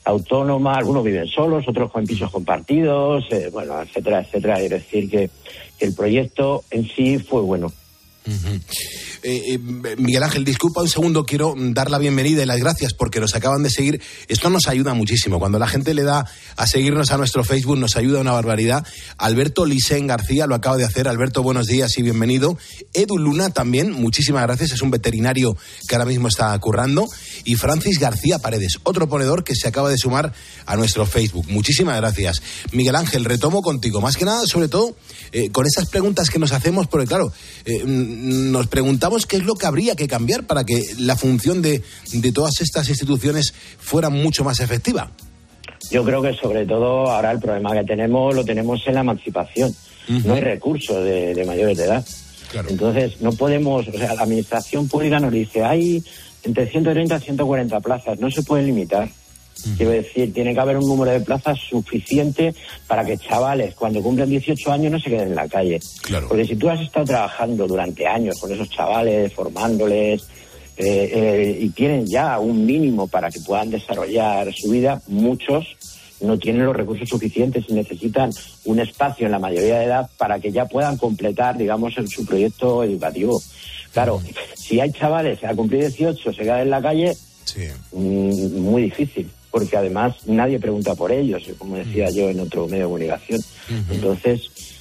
autónoma, algunos viven solos, otros con pisos compartidos, eh, bueno, etcétera, etcétera. Es decir, que, que el proyecto en sí fue bueno. Uh-huh. Eh, eh, Miguel Ángel, disculpa un segundo, quiero dar la bienvenida y las gracias porque nos acaban de seguir. Esto nos ayuda muchísimo. Cuando la gente le da a seguirnos a nuestro Facebook, nos ayuda una barbaridad. Alberto Lisén García lo acaba de hacer. Alberto, buenos días y bienvenido. Edu Luna también, muchísimas gracias. Es un veterinario que ahora mismo está currando. Y Francis García Paredes, otro ponedor que se acaba de sumar a nuestro Facebook. Muchísimas gracias. Miguel Ángel, retomo contigo. Más que nada, sobre todo, eh, con esas preguntas que nos hacemos, porque claro, eh, nos preguntamos qué es lo que habría que cambiar para que la función de, de todas estas instituciones fuera mucho más efectiva. Yo creo que sobre todo ahora el problema que tenemos lo tenemos en la emancipación. Uh-huh. No hay recursos de, de mayores de edad. Claro. Entonces no podemos, o sea, la administración pública nos dice hay entre ciento treinta y ciento cuarenta plazas, no se pueden limitar. Uh-huh. Quiero decir, tiene que haber un número de plazas suficiente para que chavales cuando cumplen dieciocho años no se queden en la calle. Claro. Porque si tú has estado trabajando durante años con esos chavales, formándoles, eh, eh, y tienen ya un mínimo para que puedan desarrollar su vida, muchos no tienen los recursos suficientes y necesitan un espacio en la mayoría de edad para que ya puedan completar, digamos, en su proyecto educativo. Claro, uh-huh. Si hay chavales que al cumplir dieciocho se quedan en la calle, sí. mmm, muy difícil. Porque además nadie pregunta por ellos, como decía yo en otro medio de comunicación. Uh-huh. Entonces,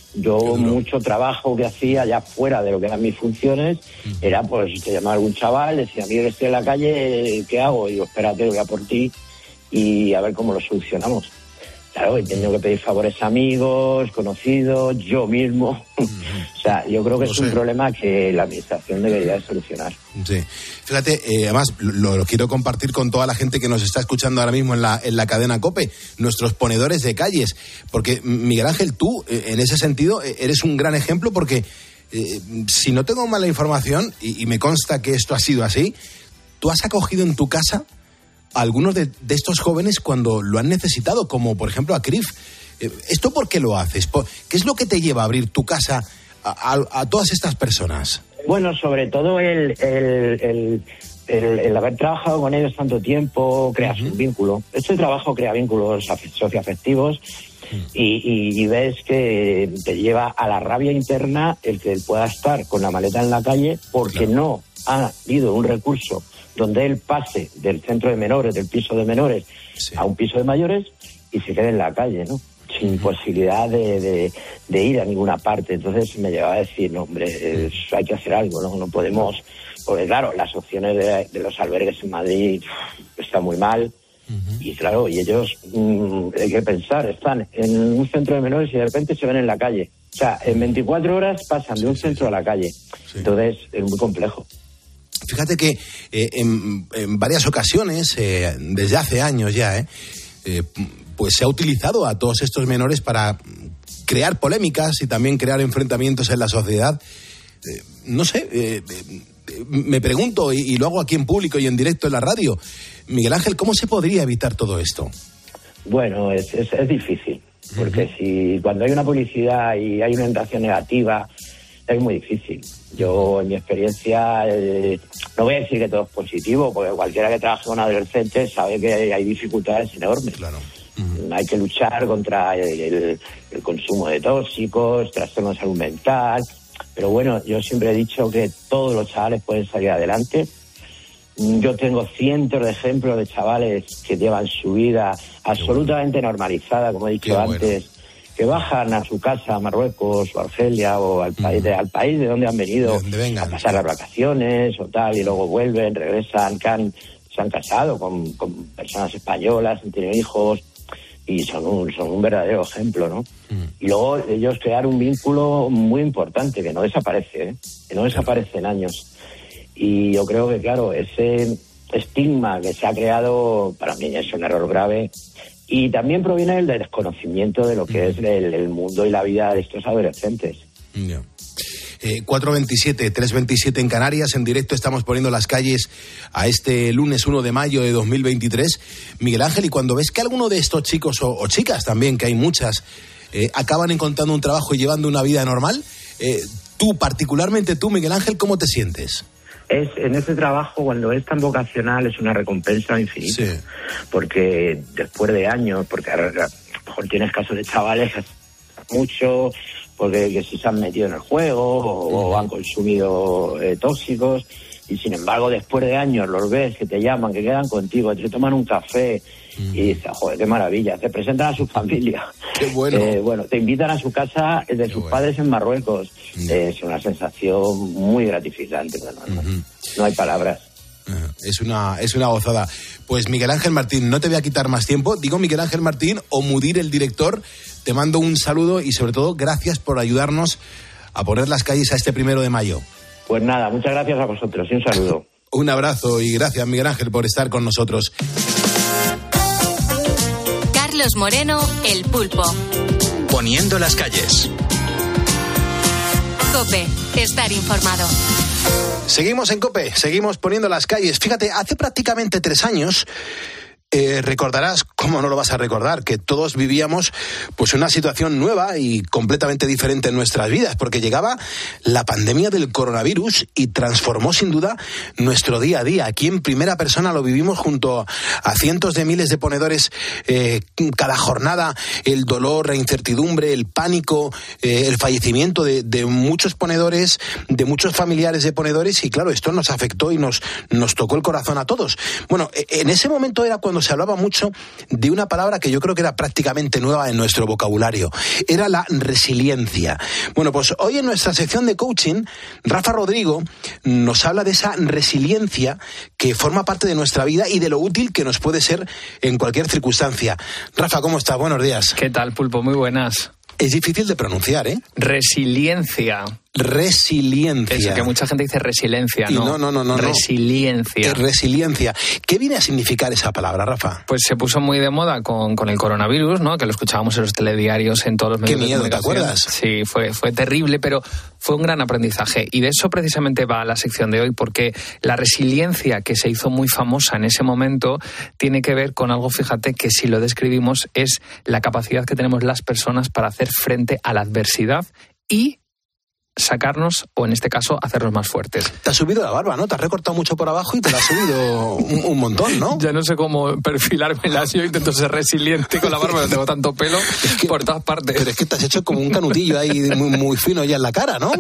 yo mucho trabajo que hacía ya fuera de lo que eran mis funciones, uh-huh. era pues te llamaba algún chaval, decía, mira, estoy en la calle, ¿qué hago? Y digo, espérate, voy a por ti y a ver cómo lo solucionamos. Claro, he tenido que pedir favores a amigos, conocidos, yo mismo. Uh-huh. O sea, yo creo que no es sé. un problema que la administración debería de solucionar. Sí. Fíjate, eh, además lo, lo quiero compartir con toda la gente que nos está escuchando ahora mismo en la, en la cadena COPE, nuestros ponedores de calles. Porque, Miguel Ángel, tú, eh, en ese sentido, eh, eres un gran ejemplo porque, eh, si no tengo mala información, y, y me consta que esto ha sido así, tú has acogido en tu casa a algunos de, de estos jóvenes cuando lo han necesitado, como por ejemplo a Crif. Eh, ¿Esto por qué lo haces? ¿Qué es lo que te lleva a abrir tu casa a, a, a todas estas personas? Bueno, sobre todo el, el, el, el, el haber trabajado con ellos tanto tiempo, creas uh-huh. un vínculo. Este trabajo crea vínculos socioafectivos uh-huh. y, y, y ves que te lleva a la rabia interna el que él pueda estar con la maleta en la calle porque claro. no ha habido un recurso donde él pase del centro de menores, del piso de menores, sí. a un piso de mayores y se quede en la calle, ¿no? Sin uh-huh. posibilidad de, de, de ir a ninguna parte. Entonces me llevaba a decir, no, hombre, es, hay que hacer algo, ¿no? No podemos... Porque claro, las opciones de, de los albergues en Madrid están muy mal. Uh-huh. Y claro, y ellos, mmm, hay que pensar, están en un centro de menores y de repente se ven en la calle. O sea, en veinticuatro horas pasan sí, de un sí, centro sí. a la calle. Sí. Entonces es muy complejo. Fíjate que eh, en, en varias ocasiones, eh, desde hace años ya, eh, eh, pues se ha utilizado a todos estos menores para crear polémicas y también crear enfrentamientos en la sociedad. Eh, no sé, eh, eh, me pregunto, y, y lo hago aquí en público y en directo en la radio, Miguel Ángel, ¿cómo se podría evitar todo esto? Bueno, es, es, es difícil, porque uh-huh. si cuando hay una publicidad y hay una orientación negativa, es muy difícil. Yo, en mi experiencia, eh, no voy a decir que todo es positivo, porque cualquiera que trabaje con adolescentes sabe que hay dificultades enormes. Claro. Uh-huh. Hay que luchar contra el, el, el consumo de tóxicos, trastornos de salud mental. Pero bueno, yo siempre he dicho que todos los chavales pueden salir adelante. Yo tengo cientos de ejemplos de chavales que llevan su vida absolutamente bueno. normalizada, como he dicho Qué antes. Bueno. Que bajan a su casa a Marruecos o Argelia o al país de, al país de donde han venido a pasar las vacaciones o tal, y luego vuelven, regresan, que han, se han casado con, con personas españolas, han tenido hijos y son un, son un verdadero ejemplo, ¿no? Mm. Y luego ellos crear un vínculo muy importante que no desaparece, ¿eh? que no desaparece en años. Y yo creo que, claro, ese estigma que se ha creado para mí es un error grave. Y también proviene del desconocimiento de lo que es el, el mundo y la vida de estos adolescentes. Yeah. Eh, cuatro veintisiete, tres veintisiete en Canarias, en directo estamos poniendo las calles a este lunes uno de mayo de dos mil veintitrés. Miguel Ángel, y cuando ves que alguno de estos chicos, o, o chicas también, que hay muchas, eh, acaban encontrando un trabajo y llevando una vida normal, eh, tú, particularmente tú, Miguel Ángel, ¿cómo te sientes? es en este trabajo, cuando es tan vocacional, es una recompensa infinita. Sí. Porque después de años, porque a lo mejor tienes casos de chavales mucho, porque que si se han metido en el juego o, o han consumido eh, tóxicos, y sin embargo después de años los ves que te llaman, que quedan contigo, te toman un café y dices, joder, qué maravilla, te presentan a su familia. Qué bueno. Eh, bueno, te invitan a su casa de qué sus bueno. padres en Marruecos. Mm. Eh, es una sensación muy gratificante. Bueno, uh-huh. no, no hay palabras. Es una, es una gozada. Pues Miguel Ángel Martín, no te voy a quitar más tiempo. Digo Miguel Ángel Martín o Mudir, el director. Te mando un saludo y sobre todo gracias por ayudarnos a poner las calles a este primero de mayo. Pues nada, muchas gracias a vosotros y un saludo. Un abrazo y gracias, Miguel Ángel, por estar con nosotros. Carlos Moreno, El Pulpo. Poniendo las calles. COPE, estar informado. Seguimos en COPE, seguimos poniendo las calles. Fíjate, hace prácticamente tres años... Eh, recordarás, ¿cómo no lo vas a recordar? Que todos vivíamos pues una situación nueva y completamente diferente en nuestras vidas, porque llegaba la pandemia del coronavirus y transformó sin duda nuestro día a día. Aquí en primera persona lo vivimos junto a cientos de miles de ponedores eh, cada jornada, el dolor, la incertidumbre, el pánico, eh, el fallecimiento de, de muchos ponedores, de muchos familiares de ponedores, y claro, esto nos afectó y nos, nos tocó el corazón a todos. Bueno, en ese momento era cuando se hablaba mucho de una palabra que yo creo que era prácticamente nueva en nuestro vocabulario. Era la resiliencia. Bueno, pues hoy en nuestra sección de coaching, Rafa Rodrigo nos habla de esa resiliencia que forma parte de nuestra vida y de lo útil que nos puede ser en cualquier circunstancia. Rafa, ¿cómo estás? Buenos días. ¿Qué tal, Pulpo? Muy buenas. Es difícil de pronunciar, ¿eh? Resiliencia. Resiliencia. Es que mucha gente dice resiliencia, ¿no? No, no, no, no. Resiliencia. No. Resiliencia. ¿Qué viene a significar esa palabra, Rafa? Pues se puso muy de moda con, con el coronavirus, ¿no? Que lo escuchábamos en los telediarios, en todos los medios de comunicación. Qué miedo, ¿te acuerdas? Sí, fue, fue terrible, pero fue un gran aprendizaje. Y de eso precisamente va la sección de hoy, porque la resiliencia que se hizo muy famosa en ese momento tiene que ver con algo, fíjate, que si lo describimos es la capacidad que tenemos las personas para hacer frente a la adversidad y sacarnos, o en este caso, hacernos más fuertes. Te has subido la barba, ¿no? Te has recortado mucho por abajo y te la has subido un, un montón, ¿no? Ya no sé cómo perfilármelas. Yo intento ser resiliente con la barba, no tengo tanto pelo es que, por todas partes. Pero es que te has hecho como un canutillo ahí muy, muy fino ya en la cara, ¿no?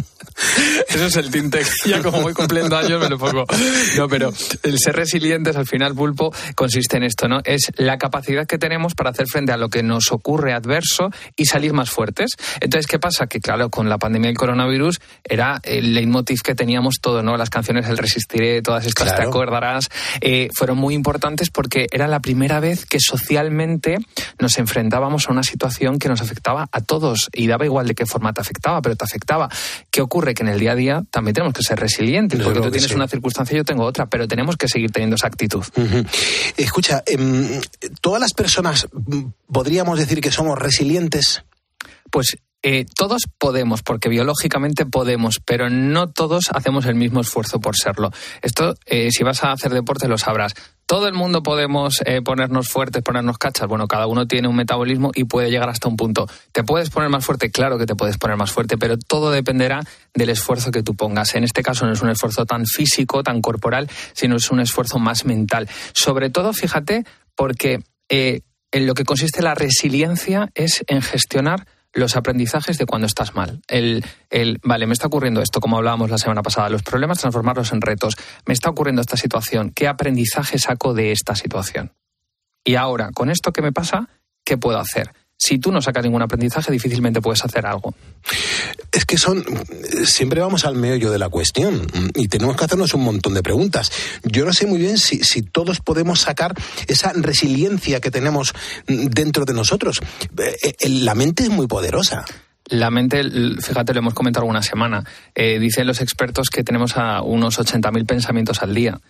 Eso es el tinte. Ya como voy cumpliendo años me lo pongo. No, pero el ser resilientes, al final, Pulpo, consiste en esto, ¿no? Es la capacidad que tenemos para hacer frente a lo que nos ocurre adverso y salir más fuertes. Entonces, ¿qué pasa? Que claro, con la pandemia del coronavirus era el leitmotiv que teníamos todo, ¿no? Las canciones El Resistiré, todas estas, claro. Te acordarás, eh, fueron muy importantes porque era la primera vez que socialmente nos enfrentábamos a una situación que nos afectaba a todos y daba igual de qué forma te afectaba, pero te afectaba. ¿Qué ocurre? Que en el día a día también tenemos que ser resilientes, porque tú tienes sí. una circunstancia y yo tengo otra, pero tenemos que seguir teniendo esa actitud. Uh-huh. Escucha, eh, ¿todas las personas podríamos decir que somos resilientes? Pues Eh, todos podemos, porque biológicamente podemos, pero no todos hacemos el mismo esfuerzo por serlo. Esto, eh, si vas a hacer deporte, lo sabrás. Todo el mundo podemos eh, ponernos fuertes, ponernos cachas. Bueno, cada uno tiene un metabolismo y puede llegar hasta un punto. ¿Te puedes poner más fuerte? Claro que te puedes poner más fuerte, pero todo dependerá del esfuerzo que tú pongas. En este caso no es un esfuerzo tan físico, tan corporal, sino es un esfuerzo más mental. Sobre todo, fíjate, porque eh, en lo que consiste la resiliencia es en gestionar los aprendizajes de cuando estás mal. El, el, vale, me está ocurriendo esto, como hablábamos la semana pasada, los problemas transformarlos en retos. Me está ocurriendo esta situación, ¿qué aprendizaje saco de esta situación? Y ahora, con esto que me pasa, ¿qué puedo hacer? Si tú no sacas ningún aprendizaje, difícilmente puedes hacer algo. Es que son siempre vamos al meollo de la cuestión y tenemos que hacernos un montón de preguntas. Yo no sé muy bien si, si todos podemos sacar esa resiliencia que tenemos dentro de nosotros. La mente es muy poderosa. La mente, fíjate, lo hemos comentado alguna semana. Eh, dicen los expertos que tenemos a unos ochenta mil pensamientos al día.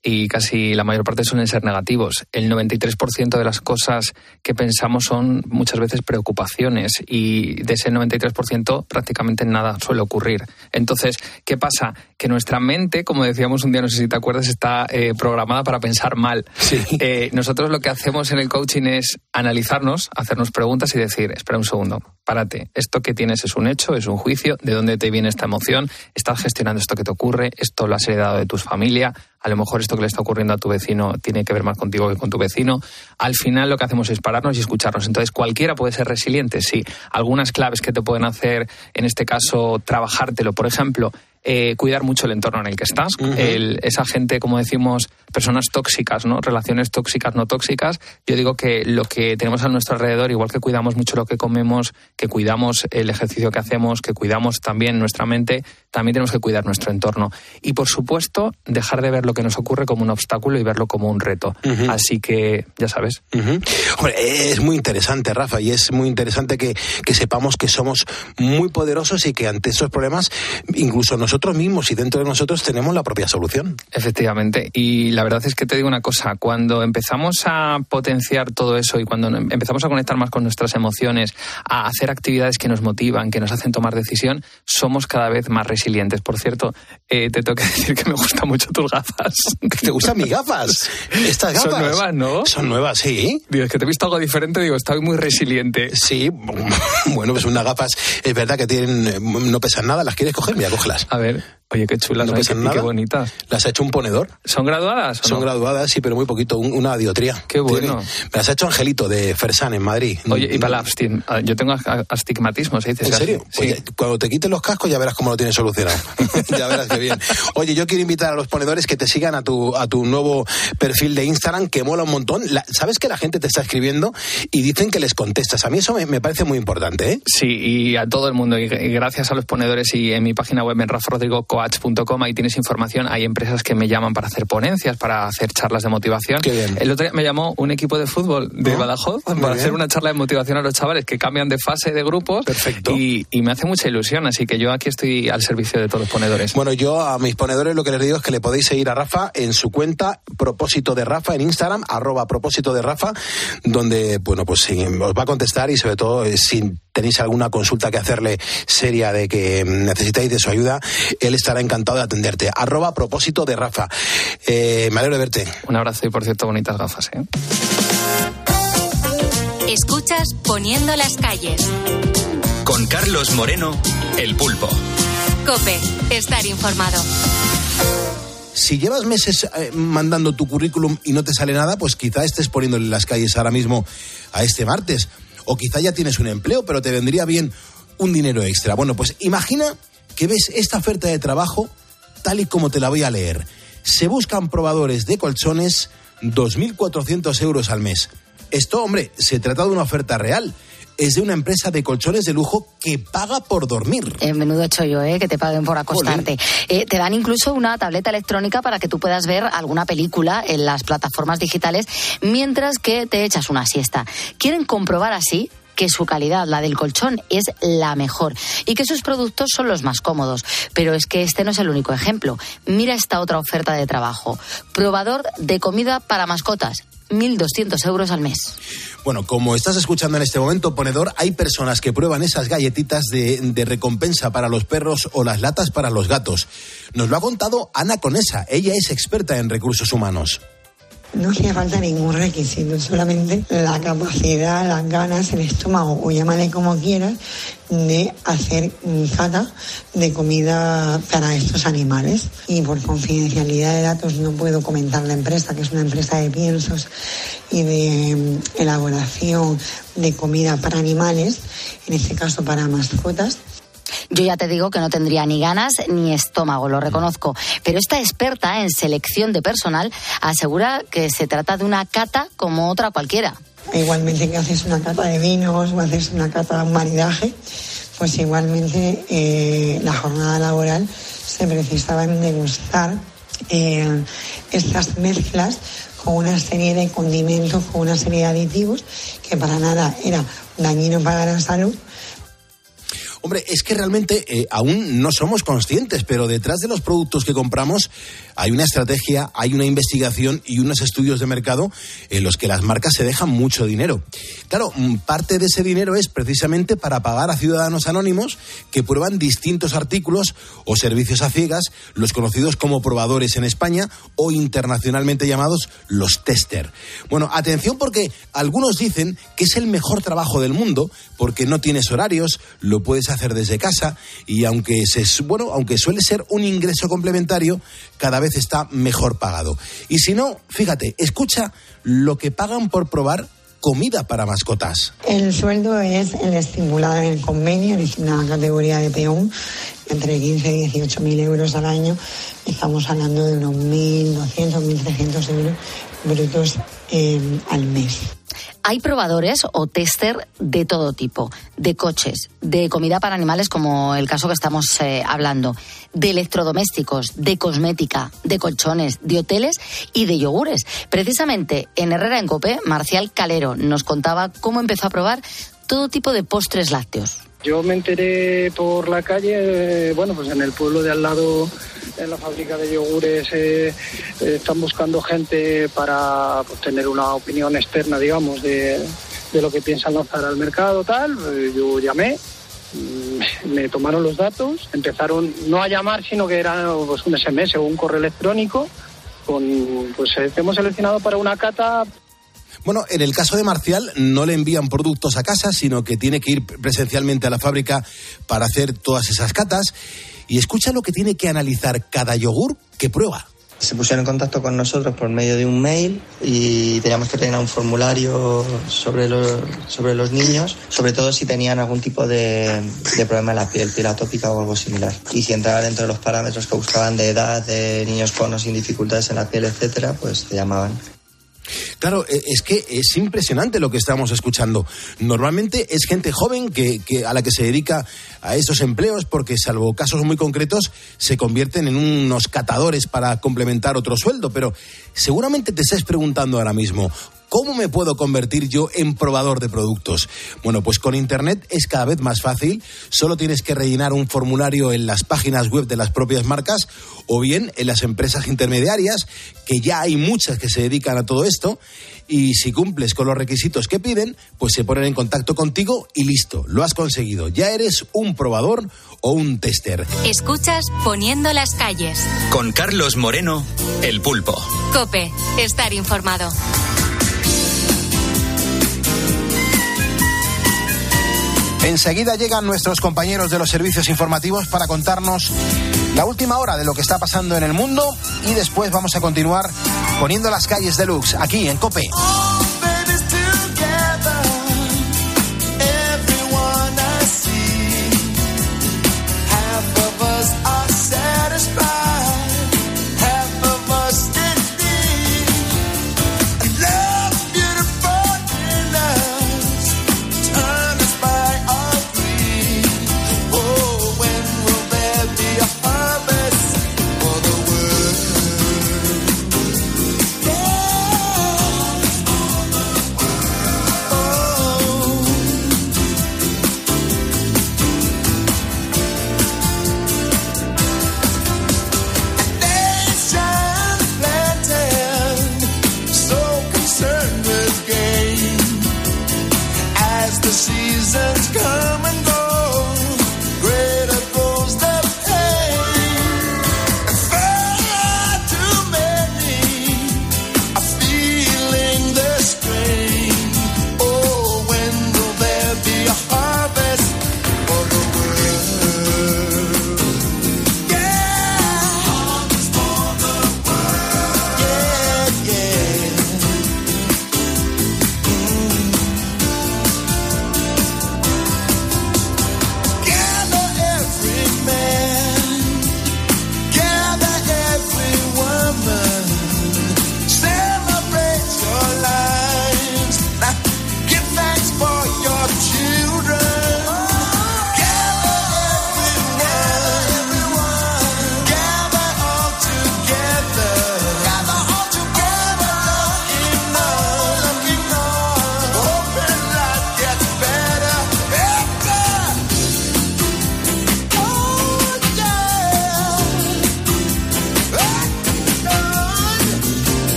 y casi la mayor parte suelen ser negativos. El noventa y tres por ciento de las cosas que pensamos son muchas veces preocupaciones y de ese noventa y tres por ciento prácticamente nada suele ocurrir. Entonces, ¿qué pasa? Que nuestra mente, como decíamos un día, no sé si te acuerdas, está eh, programada para pensar mal. Sí. Eh, nosotros lo que hacemos en el coaching es analizarnos, hacernos preguntas y decir, espera un segundo, párate, esto que tienes es un hecho, es un juicio, ¿de dónde te viene esta emoción? ¿Estás gestionando esto que te ocurre? ¿Esto lo has heredado de tu familia? A lo mejor esto que le está ocurriendo a tu vecino tiene que ver más contigo que con tu vecino. Al final lo que hacemos es pararnos y escucharnos. Entonces, cualquiera puede ser resiliente, sí. Algunas claves que te pueden hacer, en este caso, trabajártelo. Por ejemplo, eh, cuidar mucho el entorno en el que estás. Uh-huh. El, esa gente, como decimos, personas tóxicas, ¿no? Relaciones tóxicas, no tóxicas. Yo digo que lo que tenemos a nuestro alrededor, igual que cuidamos mucho lo que comemos, que cuidamos el ejercicio que hacemos, que cuidamos también nuestra mente, también tenemos que cuidar nuestro entorno. Y, por supuesto, dejar de ver lo que nos ocurre como un obstáculo y verlo como un reto. Uh-huh. Así que, ya sabes. Uh-huh. Hombre, es muy interesante, Rafa, y es muy interesante que, que sepamos que somos muy poderosos y que ante estos problemas, incluso nosotros mismos y dentro de nosotros, tenemos la propia solución. Efectivamente. Y la verdad es que te digo una cosa, cuando empezamos a potenciar todo eso y cuando empezamos a conectar más con nuestras emociones, a hacer actividades que nos motivan, que nos hacen tomar decisión, somos cada vez más resilientes. Por cierto, eh, te tengo que decir que me gustan mucho tus gafas. ¿Te gustan mis gafas? Estas gafas. Son nuevas, ¿no? Son nuevas, sí. Digo, es que te he visto algo diferente, digo, estoy muy resiliente. Sí, bueno, pues unas gafas, es verdad que tienen, no pesan nada. ¿Las quieres coger? Mira, cógelas. A ver, oye, qué chulas, no pesan nada. Qué bonitas. ¿Las ha hecho un ponedor? ¿Son graduadas? Son no? graduadas, sí, pero muy poquito, un, una diotría. Qué bueno. Tiene, me las ha hecho Angelito de Fersan, en Madrid. Oye, y para la astig- yo tengo astigmatismo, ¿se dice? ¿En serio? Sí. Oye, cuando te quites los cascos ya verás cómo lo tienes solucionado. Ya verás qué bien. Oye, yo quiero invitar a los ponedores que te sigan a tu a tu nuevo perfil de Instagram, que mola un montón. La, ¿Sabes que la gente te está escribiendo y dicen que les contestas? A mí eso me, me parece muy importante, ¿eh? Sí, y a todo el mundo. Y, y gracias a los ponedores y en mi página web en rafa rodrigo coach punto com, ahí tienes información. Hay empresas que me llaman para hacer ponencias, para hacer charlas de motivación. Qué bien. El otro día me llamó un equipo de fútbol de ¿no? Badajoz muy para bien. Hacer una charla de motivación a los chavales que cambian de fase de grupos. Perfecto. Y, y me hace mucha ilusión, así que yo aquí estoy al servicio de todos los ponedores. Bueno, yo a mis ponedores lo que les digo es que le podéis seguir a Rafa en su cuenta Propósito de Rafa en Instagram, arroba Propósito de Rafa, donde, bueno, pues sí, os va a contestar y sobre todo eh, si tenéis alguna consulta que hacerle seria de que necesitáis de su ayuda, él estará encantado de atenderte. Arroba Propósito de Rafa. Eh, me alegro de verte. Un abrazo y, por cierto, bonitas gafas, ¿eh? Escuchas Poniendo las calles. Con Carlos Moreno, El Pulpo. COPE, estar informado. Si llevas meses eh, mandando tu currículum y no te sale nada, pues quizá estés poniéndole las calles ahora mismo a este martes. O quizá ya tienes un empleo, pero te vendría bien un dinero extra. Bueno, pues imagina que ves esta oferta de trabajo tal y como te la voy a leer. Se buscan probadores de colchones, dos mil cuatrocientos euros al mes. Esto, hombre, se trata de una oferta real. Es de una empresa de colchones de lujo que paga por dormir. Eh, menudo chollo, ¿eh? Que te paguen por acostarte. Eh, te dan incluso una tableta electrónica para que tú puedas ver alguna película en las plataformas digitales mientras que te echas una siesta. Quieren comprobar así que su calidad, la del colchón, es la mejor y que sus productos son los más cómodos. Pero es que este no es el único ejemplo. Mira esta otra oferta de trabajo. Probador de comida para mascotas. mil doscientos euros al mes. Bueno, como estás escuchando en este momento, ponedor, hay personas que prueban esas galletitas de, de recompensa para los perros o las latas para los gatos. Nos lo ha contado Ana Conesa. Ella es experta en recursos humanos. No hacía falta ningún requisito, solamente la capacidad, las ganas, el estómago, o llámale como quieras, de hacer cata de comida para estos animales. Y por confidencialidad de datos no puedo comentar la empresa, que es una empresa de piensos y de elaboración de comida para animales, en este caso para mascotas. Yo ya te digo que no tendría ni ganas ni estómago, lo reconozco. Pero esta experta en selección de personal asegura que se trata de una cata como otra cualquiera. Igualmente que haces una cata de vinos o haces una cata de un maridaje, pues igualmente eh, la jornada laboral se precisaba en degustar eh, estas mezclas con una serie de condimentos, con una serie de aditivos que para nada era dañino para la salud. Hombre, es que realmente eh, aún no somos conscientes, pero detrás de los productos que compramos hay una estrategia, hay una investigación y unos estudios de mercado en los que las marcas se dejan mucho dinero. Claro, parte de ese dinero es precisamente para pagar a ciudadanos anónimos que prueban distintos artículos o servicios a ciegas, los conocidos como probadores en España o internacionalmente llamados los tester. Bueno, atención, porque algunos dicen que es el mejor trabajo del mundo porque no tienes horarios, lo puedes hacer desde casa y aunque se, bueno, aunque suele ser un ingreso complementario, cada vez está mejor pagado. Y si no, fíjate, escucha lo que pagan por probar comida para mascotas. El sueldo es el estipulado en el convenio, es una categoría de peón, entre quince y dieciocho mil euros al año. Estamos hablando de unos mil doscientos, mil trescientos euros brutos eh, al mes. Hay probadores o tester de todo tipo, de coches, de comida para animales como el caso que estamos eh, hablando, de electrodomésticos, de cosmética, de colchones, de hoteles y de yogures. Precisamente en Herrera en Cope, Marcial Calero nos contaba cómo empezó a probar todo tipo de postres lácteos. Yo me enteré por la calle, eh, bueno, pues en el pueblo de al lado, en la fábrica de yogures, eh, eh, están buscando gente para pues, tener una opinión externa, digamos, de, de lo que piensan lanzar al mercado, tal. Eh, yo llamé, me tomaron los datos, empezaron no a llamar, sino que era pues, un ese eme ese o un correo electrónico, con pues eh, te hemos seleccionado para una cata. Bueno, en el caso de Marcial no le envían productos a casa, sino que tiene que ir presencialmente a la fábrica para hacer todas esas catas. Y escucha lo que tiene que analizar cada yogur que prueba. Se pusieron en contacto con nosotros por medio de un mail y teníamos que tener un formulario sobre los, sobre los niños, sobre todo si tenían algún tipo de, de problema en la piel, piel atópica o algo similar. Y si entraba dentro de los parámetros que buscaban de edad, de niños con o sin dificultades en la piel, etcétera, pues te llamaban. Claro, es que es impresionante lo que estamos escuchando. Normalmente es gente joven que, que a la que se dedica a esos empleos porque, salvo casos muy concretos, se convierten en unos catadores para complementar otro sueldo. Pero seguramente te estés preguntando ahora mismo, ¿cómo me puedo convertir yo en probador de productos? Bueno, pues con Internet es cada vez más fácil. Solo tienes que rellenar un formulario en las páginas web de las propias marcas o bien en las empresas intermediarias, que ya hay muchas que se dedican a todo esto. Y si cumples con los requisitos que piden, pues se ponen en contacto contigo y listo, lo has conseguido. Ya eres un probador o un tester. Escuchas Poniendo las calles. Con Carlos Moreno, El Pulpo. COPE, estar informado. Enseguida llegan nuestros compañeros de los servicios informativos para contarnos la última hora de lo que está pasando en el mundo y después vamos a continuar poniendo las calles deluxe aquí en COPE.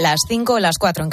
las cinco o las cuatro en